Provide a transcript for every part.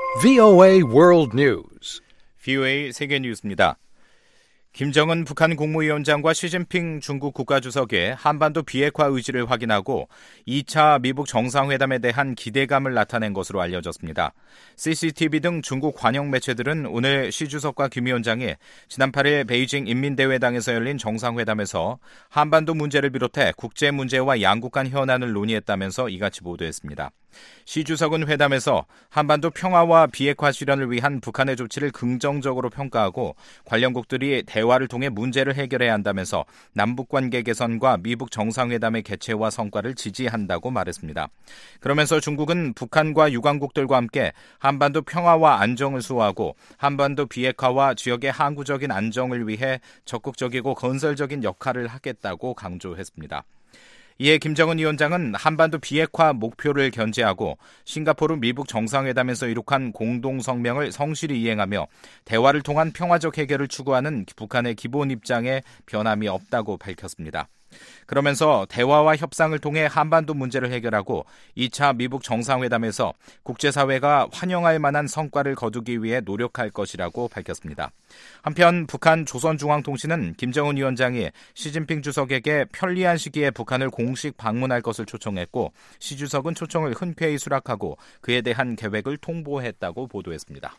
VOA World News. VOA 세계 뉴스입니다. 김정은 북한 국무위원장과 시진핑 중국 국가주석의 한반도 비핵화 의지를 확인하고 2차 미북 정상회담에 대한 기대감을 나타낸 것으로 알려졌습니다. CCTV 등 중국 관영 매체들은 오늘 시 주석과 김 위원장이 지난 8일 베이징 인민대회당에서 열린 정상회담에서 한반도 문제를 비롯해 국제 문제와 양국 간 현안을 논의했다면서 이같이 보도했습니다. 시 주석은 회담에서 한반도 평화와 비핵화 실현을 위한 북한의 조치를 긍정적으로 평가하고 관련국들이 대화를 통해 문제를 해결해야 한다면서 남북관계 개선과 미북 정상회담의 개최와 성과를 지지한다고 말했습니다. 그러면서 중국은 북한과 유관국들과 함께 한반도 평화와 안정을 수호하고 한반도 비핵화와 지역의 항구적인 안정을 위해 적극적이고 건설적인 역할을 하겠다고 강조했습니다. 이에 김정은 위원장은 한반도 비핵화 목표를 견제하고 싱가포르 미북 정상회담에서 이룩한 공동성명을 성실히 이행하며 대화를 통한 평화적 해결을 추구하는 북한의 기본 입장에 변함이 없다고 밝혔습니다. 그러면서 대화와 협상을 통해 한반도 문제를 해결하고 2차 미북 정상회담에서 국제사회가 환영할 만한 성과를 거두기 위해 노력할 것이라고 밝혔습니다. 한편 북한 조선중앙통신은 김정은 위원장이 시진핑 주석에게 편리한 시기에 북한을 공식 방문할 것을 초청했고 시 주석은 초청을 흔쾌히 수락하고 그에 대한 계획을 통보했다고 보도했습니다.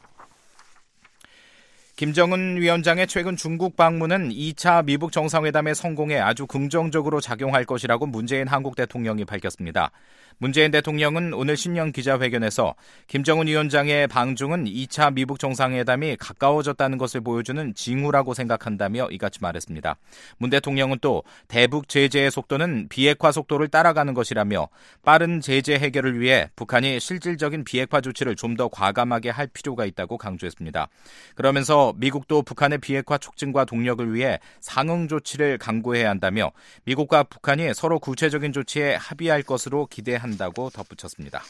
김정은 위원장의 최근 중국 방문은 2차 미북 정상회담의 성공에 아주 긍정적으로 작용할 것이라고 문재인 한국 대통령이 밝혔습니다. 문재인 대통령은 오늘 신년 기자회견에서 김정은 위원장의 방중은 2차 미북 정상회담이 가까워졌다는 것을 보여주는 징후라고 생각한다며 이같이 말했습니다. 문 대통령은 또 대북 제재의 속도는 비핵화 속도를 따라가는 것이라며 빠른 제재 해결을 위해 북한이 실질적인 비핵화 조치를 좀 더 과감하게 할 필요가 있다고 강조했습니다. 그러면서 미국도 북한의 비핵화 촉진과 동력을 위해 상응 조치를 강구해야 한다며 미국과 북한이 서로 구체적인 조치에 합의할 것으로 기대한다고 덧붙였습니다.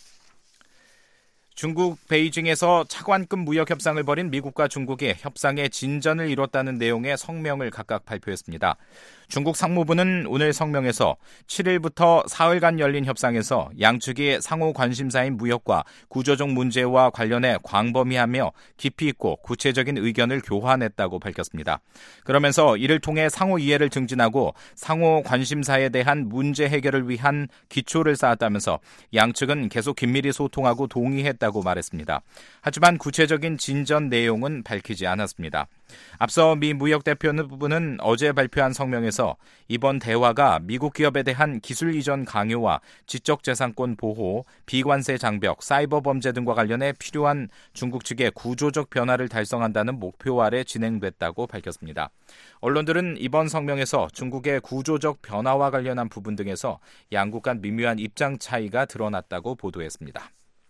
중국 베이징에서 차관급 무역 협상을 벌인 미국과 중국이 협상에 진전을 이뤘다는 내용의 성명을 각각 발표했습니다. 중국 상무부는 오늘 성명에서 7일부터 사흘간 열린 협상에서 양측이 상호 관심사인 무역과 구조적 문제와 관련해 광범위하며 깊이 있고 구체적인 의견을 교환했다고 밝혔습니다. 그러면서 이를 통해 상호 이해를 증진하고 상호 관심사에 대한 문제 해결을 위한 기초를 쌓았다면서 양측은 계속 긴밀히 소통하고 동의했다고 말했습니다. 하지만 구체적인 진전 내용은 밝히지 않았습니다. 앞서 미 무역대표부는 어제 발표한 성명에서 이번 대화가 미국 기업에 대한 기술 이전 강요와 지적재산권 보호, 비관세 장벽, 사이버 범죄 등과 관련해 필요한 중국 측의 구조적 변화를 달성한다는 목표 아래 진행됐다고 밝혔습니다. 언론들은 이번 성명에서 중국의 구조적 변화와 관련한 부분 등에서 양국 간 미묘한 입장 차이가 드러났다고 보도했습니다.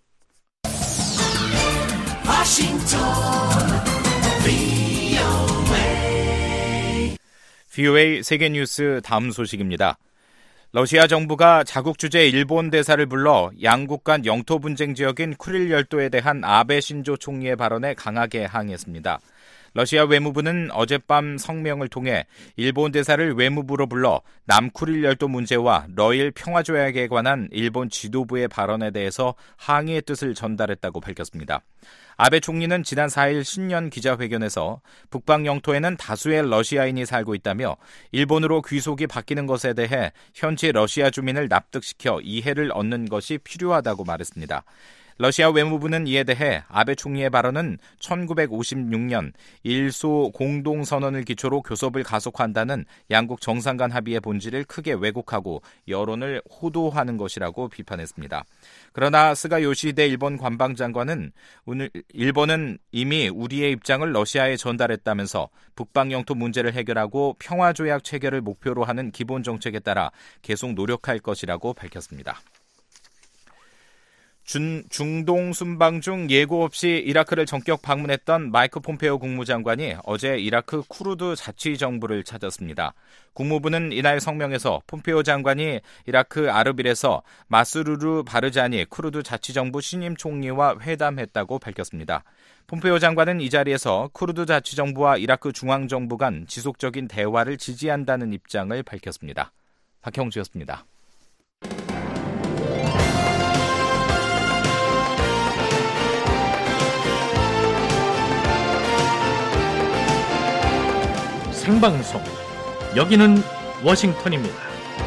VOA 세계뉴스 다음 소식입니다. 러시아 정부가 자국 주재 일본 대사를 불러 양국 간 영토 분쟁 지역인 쿠릴 열도에 대한 아베 신조 총리의 발언에 강하게 항의했습니다. 러시아 외무부는 어젯밤 성명을 통해 일본 대사를 외무부로 불러 남쿠릴 열도 문제와 러일 평화조약에 관한 일본 지도부의 발언에 대해서 항의의 뜻을 전달했다고 밝혔습니다. 아베 총리는 지난 4일 신년 기자회견에서 북방 영토에는 다수의 러시아인이 살고 있다며 일본으로 귀속이 바뀌는 것에 대해 현지 러시아 주민을 납득시켜 이해를 얻는 것이 필요하다고 말했습니다. 러시아 외무부는 이에 대해 아베 총리의 발언은 1956년 일소 공동선언을 기초로 교섭을 가속화한다는 양국 정상 간 합의의 본질을 크게 왜곡하고 여론을 호도하는 것이라고 비판했습니다. 그러나 스가 요시히데 일본 관방장관은 오늘 일본은 이미 우리의 입장을 러시아에 전달했다면서 북방 영토 문제를 해결하고 평화조약 체결을 목표로 하는 기본 정책에 따라 계속 노력할 것이라고 밝혔습니다. 중동 순방 중 예고 없이 이라크를 전격 방문했던 마이크 폼페오 국무장관이 어제 이라크 쿠르드 자치정부를 찾았습니다. 국무부는 이날 성명에서 폼페오 장관이 이라크 아르빌에서 마스루르 바르자니 쿠르드 자치정부 신임 총리와 회담했다고 밝혔습니다. 폼페오 장관은 이 자리에서 쿠르드 자치정부와 이라크 중앙정부 간 지속적인 대화를 지지한다는 입장을 밝혔습니다. 박형주였습니다. 생방송. 여기는 워싱턴입니다.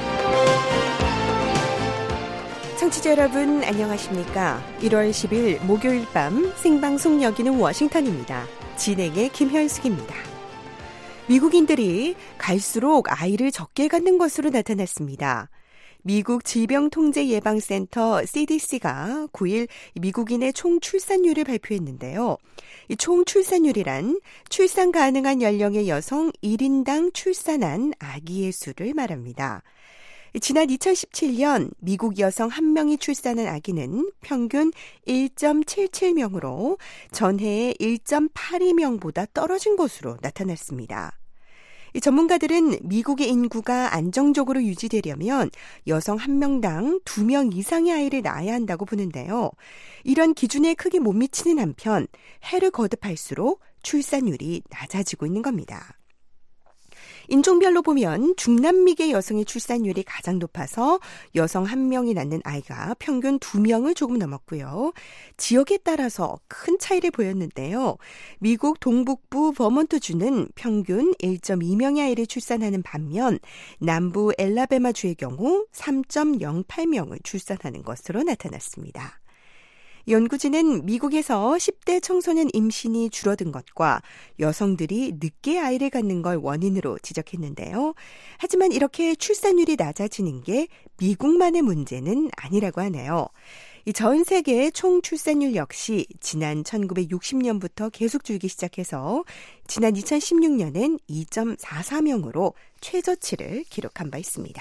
청취자 여러분 안녕하십니까? 1월 10일 목요일 밤 생방송 여기는 워싱턴입니다. 진행의 김현숙입니다. 미국인들이 갈수록 아이를 적게 갖는 것으로 나타났습니다. 미국 질병통제예방센터 CDC가 9일 미국인의 총 출산율을 발표했는데요. 이 총 출산율이란 출산 가능한 연령의 여성 1인당 출산한 아기의 수를 말합니다. 지난 2017년 미국 여성 1명이 출산한 아기는 평균 1.77명으로 전해의 1.82명보다 떨어진 것으로 나타났습니다. 이 전문가들은 미국의 인구가 안정적으로 유지되려면 여성 1명당 2명 이상의 아이를 낳아야 한다고 보는데요. 이런 기준에 크게 못 미치는 한편 해를 거듭할수록 출산율이 낮아지고 있는 겁니다. 인종별로 보면 중남미계 여성의 출산율이 가장 높아서 여성 1명이 낳는 아이가 평균 2명을 조금 넘었고요. 지역에 따라서 큰 차이를 보였는데요. 미국 동북부 버몬트주는 평균 1.2명의 아이를 출산하는 반면 남부 엘라베마주의 경우 3.08명을 출산하는 것으로 나타났습니다. 연구진은 미국에서 10대 청소년 임신이 줄어든 것과 여성들이 늦게 아이를 갖는 걸 원인으로 지적했는데요. 하지만 이렇게 출산율이 낮아지는 게 미국만의 문제는 아니라고 하네요. 전 세계의 총 출산율 역시 지난 1960년부터 계속 줄기 시작해서 지난 2016년엔 2.44명으로 최저치를 기록한 바 있습니다.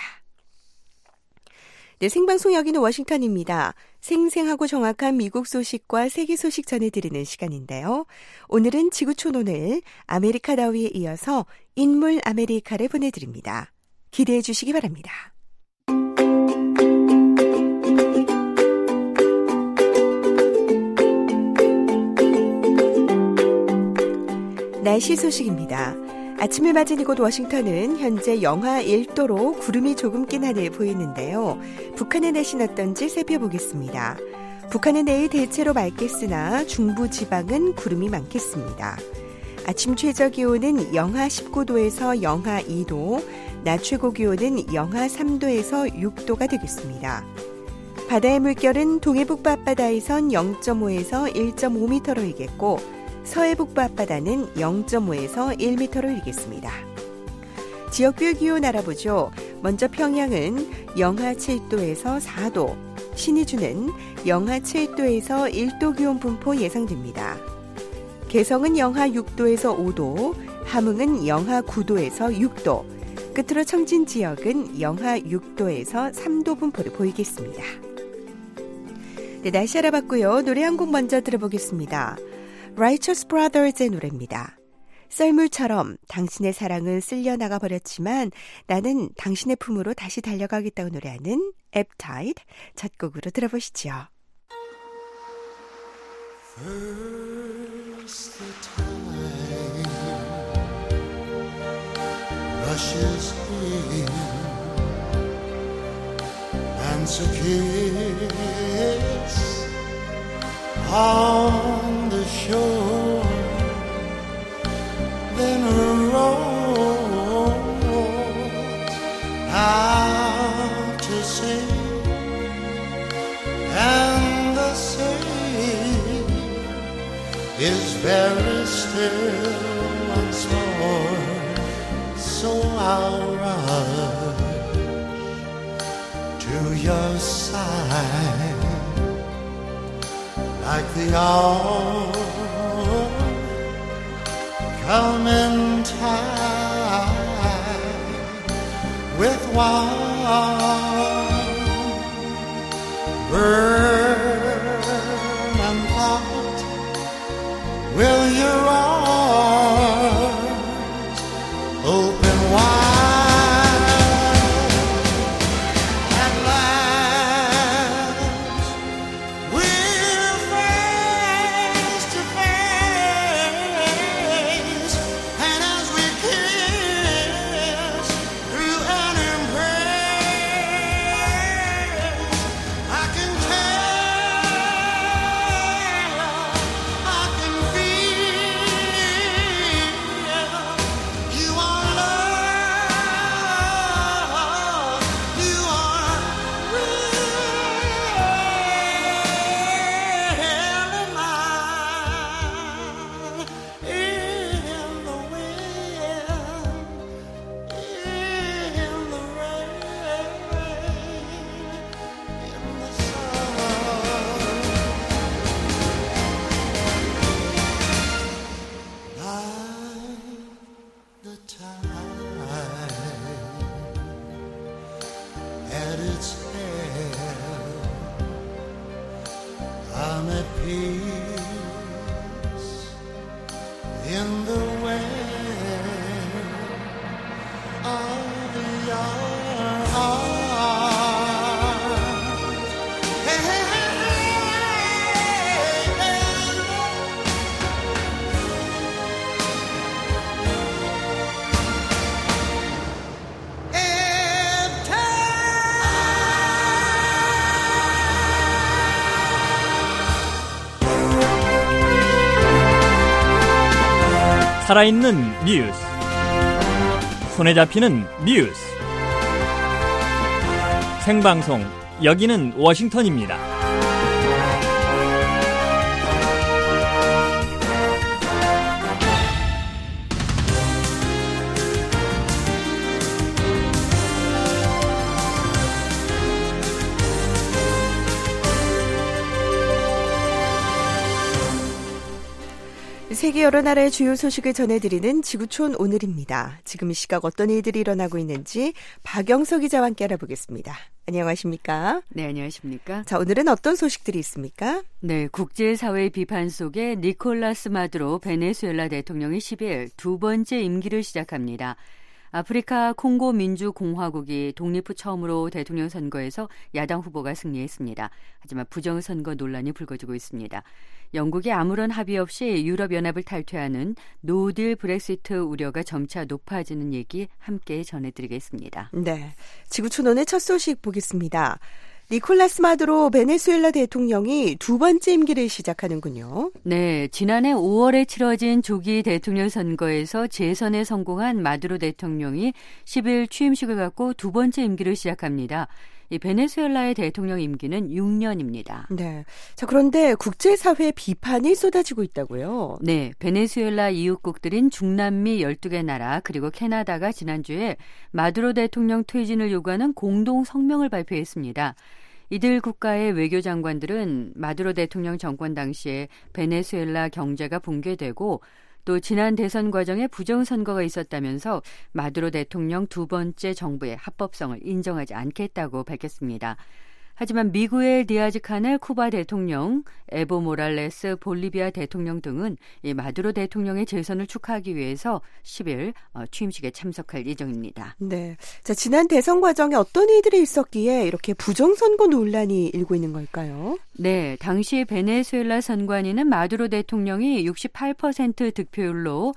네, 생방송 여기는 워싱턴입니다. 생생하고 정확한 미국 소식과 세계 소식 전해드리는 시간인데요. 오늘은 지구촌 오늘 아메리카 다위에 이어서 인물 아메리카를 보내드립니다. 기대해 주시기 바랍니다. 날씨 소식입니다. 아침을 맞은 이곳 워싱턴은 현재 영하 1도로 구름이 조금 낀 하늘 보이는데요. 북한의 날씨는 어떤지 살펴보겠습니다. 북한은 내일 대체로 맑겠으나 중부 지방은 구름이 많겠습니다. 아침 최저 기온은 영하 19도에서 영하 2도, 낮 최고 기온은 영하 3도에서 6도가 되겠습니다. 바다의 물결은 동해북부 앞바다에선 0.5에서 1.5m로 일겠고 서해북부 앞바다는 0.5에서 1m로 일겠습니다. 지역별 기온 알아보죠. 먼저 평양은 영하 7도에서 4도, 신의주는 영하 7도에서 1도 기온 분포 예상됩니다. 개성은 영하 6도에서 5도, 함흥은 영하 9도에서 6도, 끝으로 청진 지역은 영하 6도에서 3도 분포를 보이겠습니다. 네, 날씨 알아봤고요. 노래 한 곡 먼저 들어보겠습니다. Righteous Brothers의 노래입니다. 썰물처럼 당신의 사랑은 쓸려나가 버렸지만 나는 당신의 품으로 다시 달려가겠다고 노래하는 Appetite 첫 곡으로 들어보시죠. First the time rushes in and a kiss on the shore, then a rose out to sea, and the sea is very still once more, so I'll rush to your side like the oncoming tide with one burning thought. Will your arms open wide at last? We're face to face, and as we kiss through an embrace, I can tell, I can feel 살아있는 뉴스, 손에 잡히는 뉴스, 생방송, 여기는 워싱턴입니다. 세계 여러 나라의 주요 소식을 전해드리는 지구촌 오늘입니다. 지금 이 시각 어떤 일들이 일어나고 있는지 박영석 기자와 함께 알아보겠습니다. 안녕하십니까? 네, 안녕하십니까? 자, 오늘은 어떤 소식들이 있습니까? 네, 국제사회의 비판 속에 니콜라스 마두로 베네수엘라 대통령이 10일 두 번째 임기를 시작합니다. 아프리카 콩고 민주공화국이 독립 후 처음으로 대통령 선거에서 야당 후보가 승리했습니다. 하지만 부정선거 논란이 불거지고 있습니다. 영국이 아무런 합의 없이 유럽연합을 탈퇴하는 노딜 브렉시트 우려가 점차 높아지는 얘기 함께 전해드리겠습니다. 네, 지구촌 오늘 첫 소식 보겠습니다. 니콜라스 마두로 베네수엘라 대통령이 두 번째 임기를 시작하는군요. 네, 지난해 5월에 치러진 조기 대통령 선거에서 재선에 성공한 마두로 대통령이 10일 취임식을 갖고 두 번째 임기를 시작합니다. 이 베네수엘라의 대통령 임기는 6년입니다. 네. 자, 그런데 국제사회 비판이 쏟아지고 있다고요? 네, 베네수엘라 이웃국들인 중남미 12개 나라 그리고 캐나다가 지난주에 마두로 대통령 퇴진을 요구하는 공동 성명을 발표했습니다. 이들 국가의 외교장관들은 마두로 대통령 정권 당시에 베네수엘라 경제가 붕괴되고 또 지난 대선 과정에 부정선거가 있었다면서 마두로 대통령 두 번째 정부의 합법성을 인정하지 않겠다고 밝혔습니다. 하지만 미구엘 디아즈 카넬 쿠바 대통령, 에보 모랄레스 볼리비아 대통령 등은 이 마두로 대통령의 재선을 축하하기 위해서 10일 취임식에 참석할 예정입니다. 네, 자, 지난 대선 과정에 어떤 일들이 있었기에 이렇게 부정선거 논란이 일고 있는 걸까요? 네, 당시 베네수엘라 선관위는 마두로 대통령이 68% 득표율로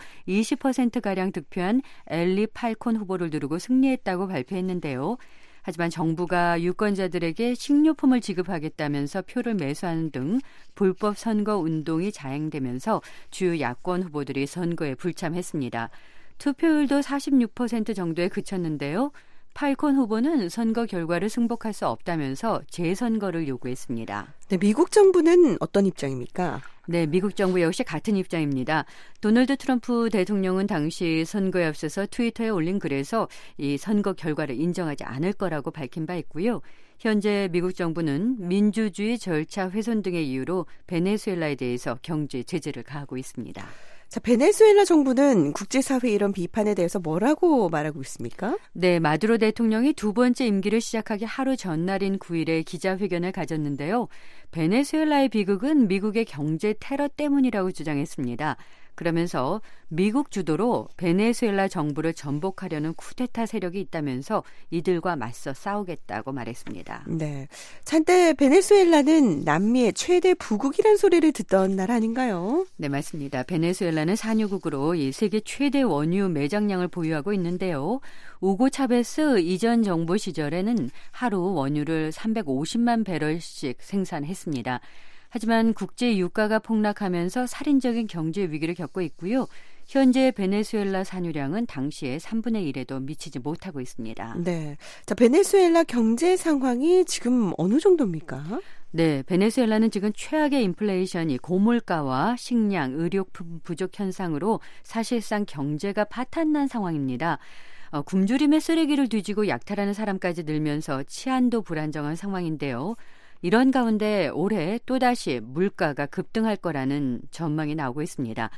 20%가량 득표한 엘리 팔콘 후보를 누르고 승리했다고 발표했는데요. 하지만 정부가 유권자들에게 식료품을 지급하겠다면서 표를 매수하는 등 불법 선거 운동이 자행되면서 주요 야권 후보들이 선거에 불참했습니다. 투표율도 46% 정도에 그쳤는데요. 팔콘 후보는 선거 결과를 승복할 수 없다면서 재선거를 요구했습니다. 네, 미국 정부는 어떤 입장입니까? 네, 미국 정부 역시 같은 입장입니다. 도널드 트럼프 대통령은 당시 선거에 앞서서 트위터에 올린 글에서 이 선거 결과를 인정하지 않을 거라고 밝힌 바 있고요. 현재 미국 정부는 민주주의 절차 훼손 등의 이유로 베네수엘라에 대해서 경제 제재를 가하고 있습니다. 자, 베네수엘라 정부는 국제사회 이런 비판에 대해서 뭐라고 말하고 있습니까? 네, 마두로 대통령이 두 번째 임기를 시작하기 하루 전날인 9일에 기자회견을 가졌는데요. 베네수엘라의 비극은 미국의 경제 테러 때문이라고 주장했습니다. 그러면서 미국 주도로 베네수엘라 정부를 전복하려는 쿠데타 세력이 있다면서 이들과 맞서 싸우겠다고 말했습니다. 네, 한때 베네수엘라는 남미의 최대 부국이란 소리를 듣던 나라 아닌가요? 네, 맞습니다. 베네수엘라는 산유국으로 이 세계 최대 원유 매장량을 보유하고 있는데요. 우고 차베스 이전 정부 시절에는 하루 원유를 350만 배럴씩 생산했습니다. 하지만 국제 유가가 폭락하면서 살인적인 경제 위기를 겪고 있고요. 현재 베네수엘라 산유량은 당시의 3분의 1에도 미치지 못하고 있습니다. 네, 자, 베네수엘라 경제 상황이 지금 어느 정도입니까? 네, 베네수엘라는 지금 최악의 인플레이션이 고물가와 식량, 의료품 부족 현상으로 사실상 경제가 파탄난 상황입니다. 굶주림에 쓰레기를 뒤지고 약탈하는 사람까지 늘면서 치안도 불안정한 상황인데요. 이런 가운데 올해 또다시 물가가 급등할 거라는 전망이 나오고 있습니다.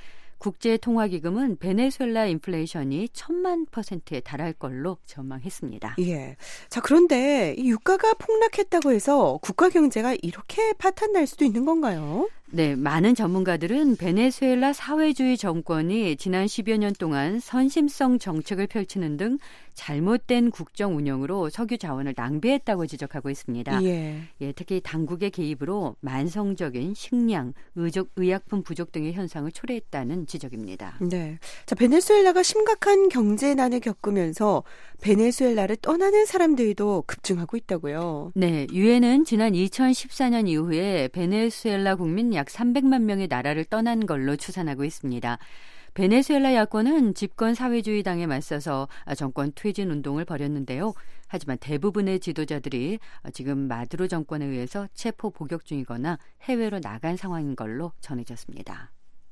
국제통화기금은 베네수엘라 인플레이션이 1000만%에 달할 걸로 전망했습니다. 예. 자, 그런데 이 유가가 폭락했다고 해서 국가 경제가 이렇게 파탄날 수도 있는 건가요? 네, 많은 전문가들은 베네수엘라 사회주의 정권이 지난 10여 년 동안 선심성 정책을 펼치는 등 잘못된 국정 운영으로 석유 자원을 낭비했다고 지적하고 있습니다. 예. 예, 특히 당국의 개입으로 만성적인 식량, 의약품 부족 등의 현상을 초래했다는 지적입니다. 네. 자, 베네수엘라가 심각한 경제난을 겪으면서 베네수엘라를 떠나는 사람들도 급증하고 있다고요. 네, 유엔은 지난 2014년 이후에 베네수엘라 국민 약 300만 명의 나라를 떠난 걸로 추산하고 있습니다. 베네수엘라 야권은 집권 사회주의당에 맞서서 정권 퇴진 운동을 벌였는데요. 하지만 대부분의 지도자들이 지금 마두로 정권에 의해서 체포 복역 중이거나 해외로 나간 상황인 걸로 전해졌습니다.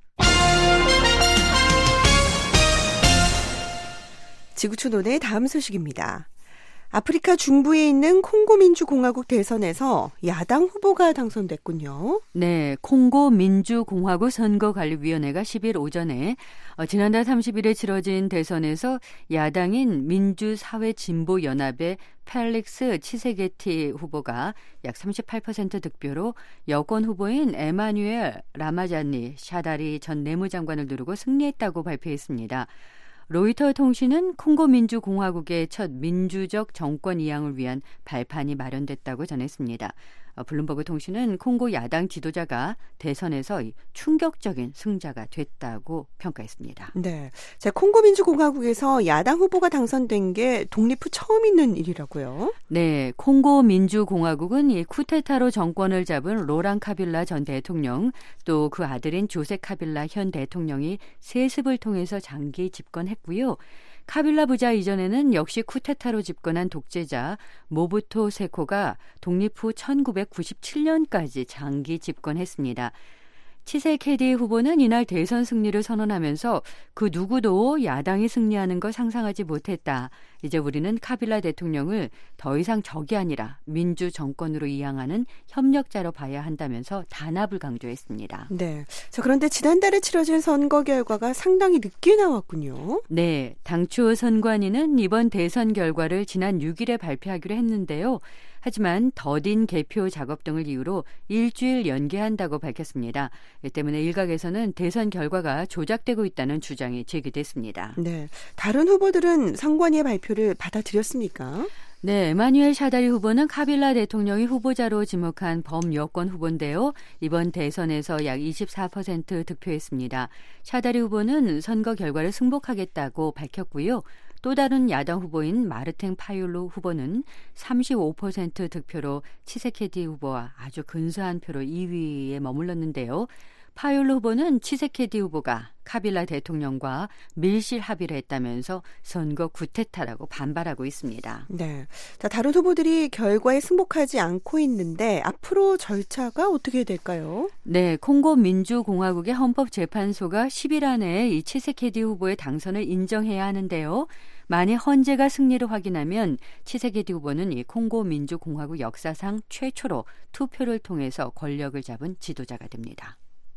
지구촌온의 다음 소식입니다. 아프리카 중부에 있는 콩고 민주공화국 대선에서 야당 후보가 당선됐군요. 네, 콩고 민주공화국 선거관리위원회가 10일 오전에 지난달 30일에 치러진 대선에서 야당인 민주사회진보연합의 펠릭스 치세게티 후보가 약 38% 득표로 여권 후보인 에마뉴엘 라마자니 샤다리 전 내무장관을 누르고 승리했다고 발표했습니다. 로이터 통신은 콩고 민주공화국의 첫 민주적 정권 이양을 위한 발판이 마련됐다고 전했습니다. 블룸버그 통신은 콩고 야당 지도자가 대선에서 충격적인 승자가 됐다고 평가했습니다. 네, 자, 콩고 민주공화국에서 야당 후보가 당선된 게 독립 후 처음 있는 일이라고요? 네, 콩고 민주공화국은 이 쿠데타로 정권을 잡은 로랑 카빌라 전 대통령 또 그 아들인 조세 카빌라 현 대통령이 세습을 통해서 장기 집권했고요. 카빌라 부자 이전에는 역시 쿠데타로 집권한 독재자 모부토 세코가 독립 후 1997년까지 장기 집권했습니다. 치세케디 후보는 이날 대선 승리를 선언하면서 그 누구도 야당이 승리하는 걸 상상하지 못했다. 이제 우리는 카빌라 대통령을 더 이상 적이 아니라 민주 정권으로 이양하는 협력자로 봐야 한다면서 단합을 강조했습니다. 네. 자, 그런데 지난달에 치러진 선거 결과가 상당히 늦게 나왔군요. 네. 당초 선관위는 이번 대선 결과를 지난 6일에 발표하기로 했는데요. 하지만 더딘 개표 작업 등을 이유로 일주일 연기한다고 밝혔습니다. 이 때문에 일각에서는 대선 결과가 조작되고 있다는 주장이 제기됐습니다. 네, 다른 후보들은 선관위의 발표를 받아들였습니까? 네, 에마뉴엘 샤다리 후보는 카빌라 대통령이 후보자로 지목한 범여권 후보인데요. 이번 대선에서 약 24% 득표했습니다. 샤다리 후보는 선거 결과를 승복하겠다고 밝혔고요. 또 다른 야당 후보인 마르탱 파율로 후보는 35% 득표로 치세케디 후보와 아주 근소한 표로 2위에 머물렀는데요. 파율로 후보는 치세케디 후보가 카빌라 대통령과 밀실 합의를 했다면서 선거 구테타라고 반발하고 있습니다. 네, 자, 다른 후보들이 결과에 승복하지 않고 있는데 앞으로 절차가 어떻게 될까요? 네, 콩고 민주공화국의 헌법재판소가 10일 안에 이 치세케디 후보의 당선을 인정해야 하는데요. 만약 헌재가 승리를 확인하면 치세케디 후보는 이 콩고 민주공화국 역사상 최초로 투표를 통해서 권력을 잡은 지도자가 됩니다.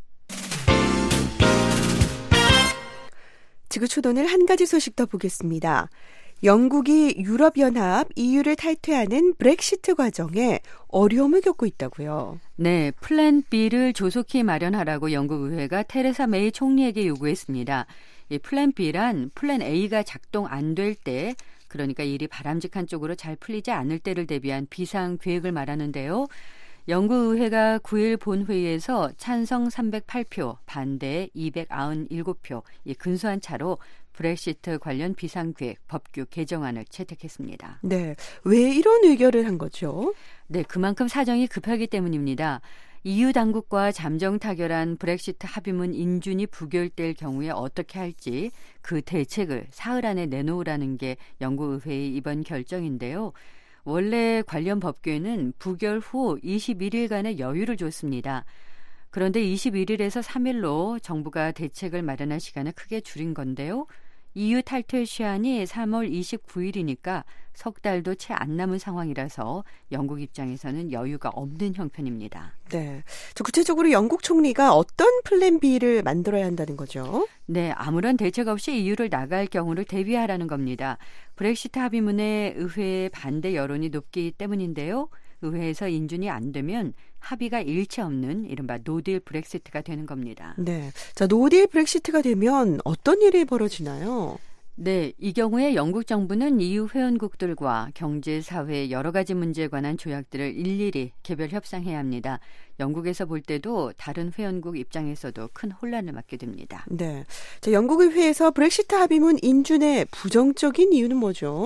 지구촌온을 한 가지 소식 더 보겠습니다. 영국이 유럽연합 EU를 탈퇴하는 브렉시트 과정에 어려움을 겪고 있다고요. 네, 플랜 B를 조속히 마련하라고 영국 의회가 테레사 메이 총리에게 요구했습니다. 이 플랜 B란 플랜 A가 작동 안 될 때, 그러니까 일이 바람직한 쪽으로 잘 풀리지 않을 때를 대비한 비상 계획을 말하는데요. 영국 의회가 9일 본회의에서 찬성 308표, 반대 297표, 이 근소한 차로 브렉시트 관련 비상계획 법규 개정안을 채택했습니다. 네, 왜 이런 의결을 한 거죠? 네, 그만큼 사정이 급하기 때문입니다. EU 당국과 잠정 타결한 브렉시트 합의문 인준이 부결될 경우에 어떻게 할지 그 대책을 사흘 안에 내놓으라는 게 영국 의회의 이번 결정인데요. 원래 관련 법규에는 부결 후 21일간의 여유를 줬습니다. 그런데 21일에서 3일로 정부가 대책을 마련할 시간을 크게 줄인 건데요. EU 탈퇴 시한이 3월 29일이니까 석 달도 채 안 남은 상황이라서 영국 입장에서는 여유가 없는 형편입니다. 네, 저 구체적으로 영국 총리가 어떤 플랜 B를 만들어야 한다는 거죠? 네, 아무런 대책 없이 EU를 나갈 경우를 대비하라는 겁니다. 브렉시트 합의문에 의회의 반대 여론이 높기 때문인데요. 의회에서 인준이 안 되면 합의가 일치 없는 이른바 노딜 브렉시트가 되는 겁니다. 네, 자, 노딜 브렉시트가 되면 어떤 일이 벌어지나요? 네, 이 경우에 영국 정부는 EU 회원국들과 경제, 사회 여러 가지 문제에 관한 조약들을 일일이 개별 협상해야 합니다. 영국에서 볼 때도 다른 회원국 입장에서도 큰 혼란을 맞게 됩니다. 네, 자, 영국 의회에서 브렉시트 합의문 인준의 부정적인 이유는 뭐죠?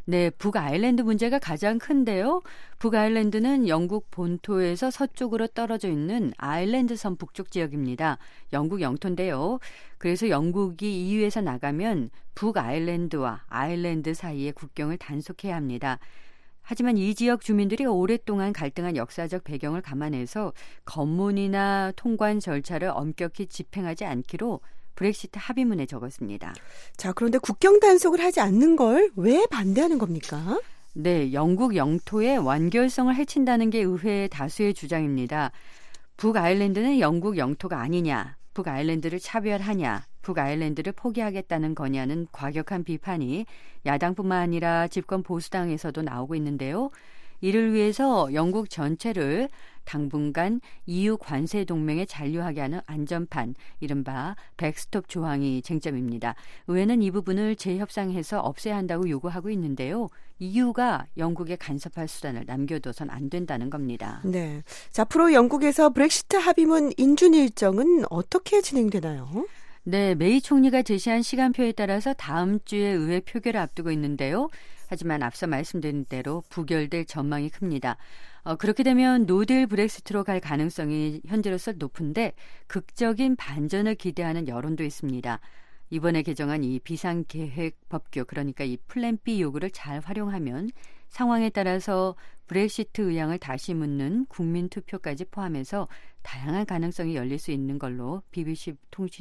네, 북아일랜드 문제가 가장 큰데요. 북아일랜드는 영국 본토에서 서쪽으로 떨어져 있는 아일랜드 섬 북쪽 지역입니다. 영국 영토인데요. 그래서 영국이 EU에서 나가면 북아일랜드와 아일랜드 사이의 국경을 단속해야 합니다. 하지만 이 지역 주민들이 오랫동안 갈등한 역사적 배경을 감안해서 검문이나 통관 절차를 엄격히 집행하지 않기로 브렉시트 합의문에 적었습니다. 자, 그런데 국경 단속을 하지 않는 걸 왜 반대하는 겁니까? 네, 영국 영토의 완결성을 해친다는 게 의회의 다수의 주장입니다. 북아일랜드는 영국 영토가 아니냐, 북아일랜드를 차별하냐, 북아일랜드를 포기하겠다는 거냐는 과격한 비판이 야당뿐만 아니라 집권 보수당에서도 나오고 있는데요. 이를 위해서 영국 전체를 당분간 EU 관세 동맹에 잔류하게 하는 안전판, 이른바 백스톱 조항이 쟁점입니다. 의회는 이 부분을 재협상해서 없애야 한다고 요구하고 있는데요. EU가 영국에 간섭할 수단을 남겨둬선 안 된다는 겁니다. 네. 자, 앞으로 영국에서 브렉시트 합의문 인준 일정은 어떻게 진행되나요? 네, 메이 총리가 제시한 시간표에 따라서 다음 주에 의회 표결을 앞두고 있는데요. 하지만 앞서 말씀드린 대로 부결될 전망이 큽니다. 그렇게 되면 노딜 브렉시트로 갈 가능성이 현재로서 높은데 극적인 반전을 기대하는 여론도 있습니다. 이번에 개정한 이 비상계획법규, 그러니까 이 플랜 B 요구를 잘 활용하면 상황에 따라서 브렉시트 의향을 다시 묻는 국민투표까지 포함해서 다양한 가능성이 열릴 수 있는 걸로 BBC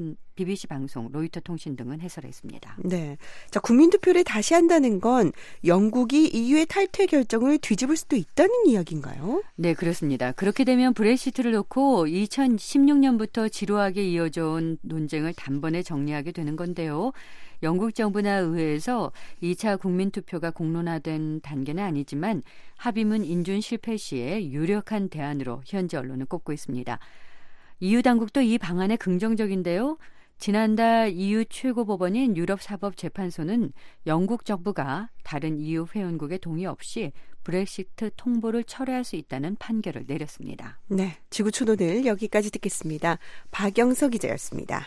방송, 로이터 통신 등은 해설했습니다. 네. 자, 국민투표를 다시 한다는 건 영국이 EU의 탈퇴 결정을 뒤집을 수도 있다는 이야기인가요? 네, 그렇습니다. 그렇게 되면 브렉시트를 놓고 2016년부터 지루하게 이어져 온 논쟁을 단번에 정리하게 되는 건데요. 영국 정부나 의회에서 2차 국민투표가 공론화된 단계는 아니지만 합의문 인준 실패 시에 유력한 대안으로 현지 언론은 꼽고 있습니다. EU 당국도 이 방안에 긍정적인데요. 지난달 EU 최고법원인 유럽사법재판소는 영국 정부가 다른 EU 회원국의 동의 없이 브렉시트 통보를 철회할 수 있다는 판결을 내렸습니다. 네, 지구촌 오늘 여기까지 듣겠습니다. 박영석 기자였습니다.